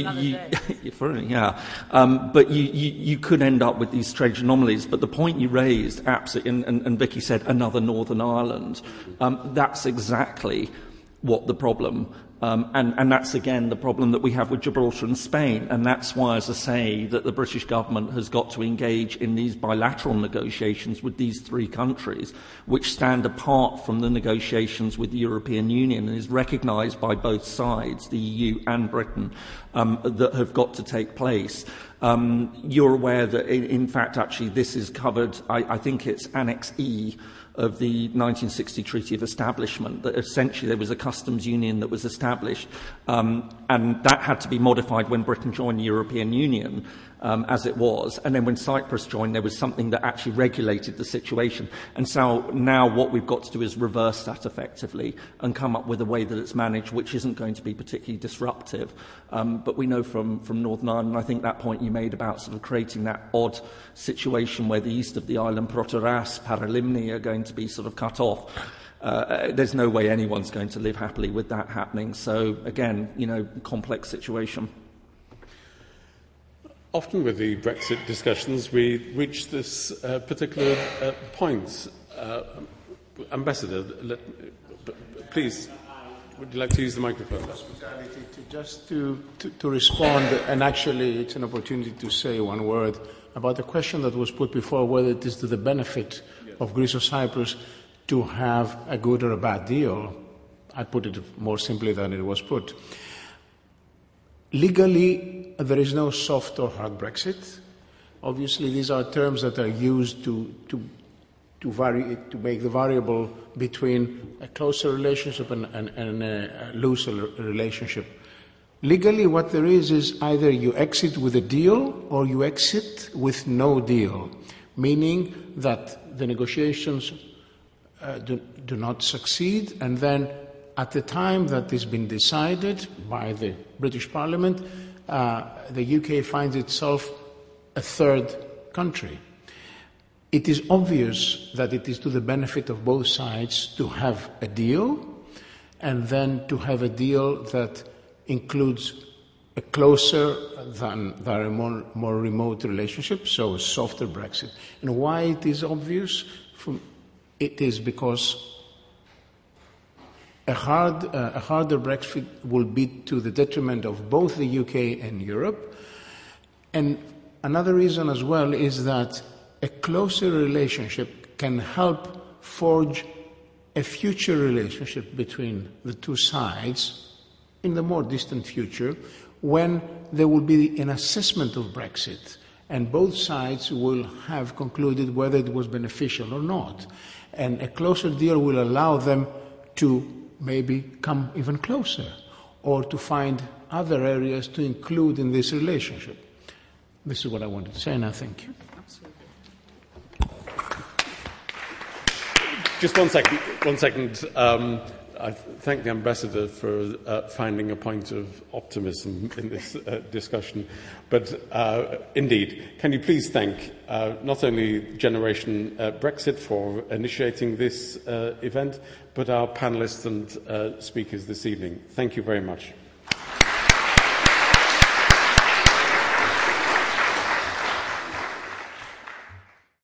but you could end up with these strange anomalies. But the point you raised, absolutely, and Vicky said another Northern Ireland. That's exactly what the problem. And that's, again, the problem that we have with Gibraltar and Spain. And that's why, as I say, that the British government has got to engage in these bilateral negotiations with these three countries, which stand apart from the negotiations with the European Union and is recognised by both sides, the EU and Britain, that have got to take place. You're aware that, in fact, actually, this is covered, I think it's Annex E of the 1960 Treaty of Establishment, that essentially there was a customs union that was established, and that had to be modified when Britain joined the European Union, as it was. And then when Cyprus joined, there was something that actually regulated the situation. And so now what we've got to do is reverse that effectively and come up with a way that it's managed which isn't going to be particularly disruptive. But we know from Northern Ireland, and I think that point you made about sort of creating that odd situation where the east of the island, Protoras, Paralimni, are going to be sort of cut off. There's no way anyone's going to live happily with that happening. So, again, you know, complex situation. Often with the Brexit discussions, we reach this particular point. Ambassador, please, would you like to use the microphone? Just to respond, and actually it's an opportunity to say one word about the question that was put before, whether it is to the benefit of Greece or Cyprus to have a good or a bad deal. I put it more simply than it was put. Legally, there is no soft or hard Brexit. Obviously, these are terms that are used to make the variable between a closer relationship and a looser relationship. Legally, what there is either you exit with a deal or you exit with no deal, meaning that the negotiations do not succeed, and then at the time that has been decided by the British Parliament, the UK finds itself a third country. It is obvious that it is to the benefit of both sides to have a deal, and then to have a deal that includes a closer than a more remote relationship, so a softer Brexit. And why it is obvious? It is because a harder Brexit will be to the detriment of both the UK and Europe. And another reason as well is that a closer relationship can help forge a future relationship between the two sides in the more distant future, when there will be an assessment of Brexit and both sides will have concluded whether it was beneficial or not. And a closer deal will allow them to maybe come even closer or to find other areas to include in this relationship. This is what I wanted to say, and I thank you. Just 1 second. 1 second. I thank the Ambassador for finding a point of optimism in this discussion. But indeed, can you please thank not only Generation Brexit for initiating this event, but our panellists and speakers this evening. Thank you very much.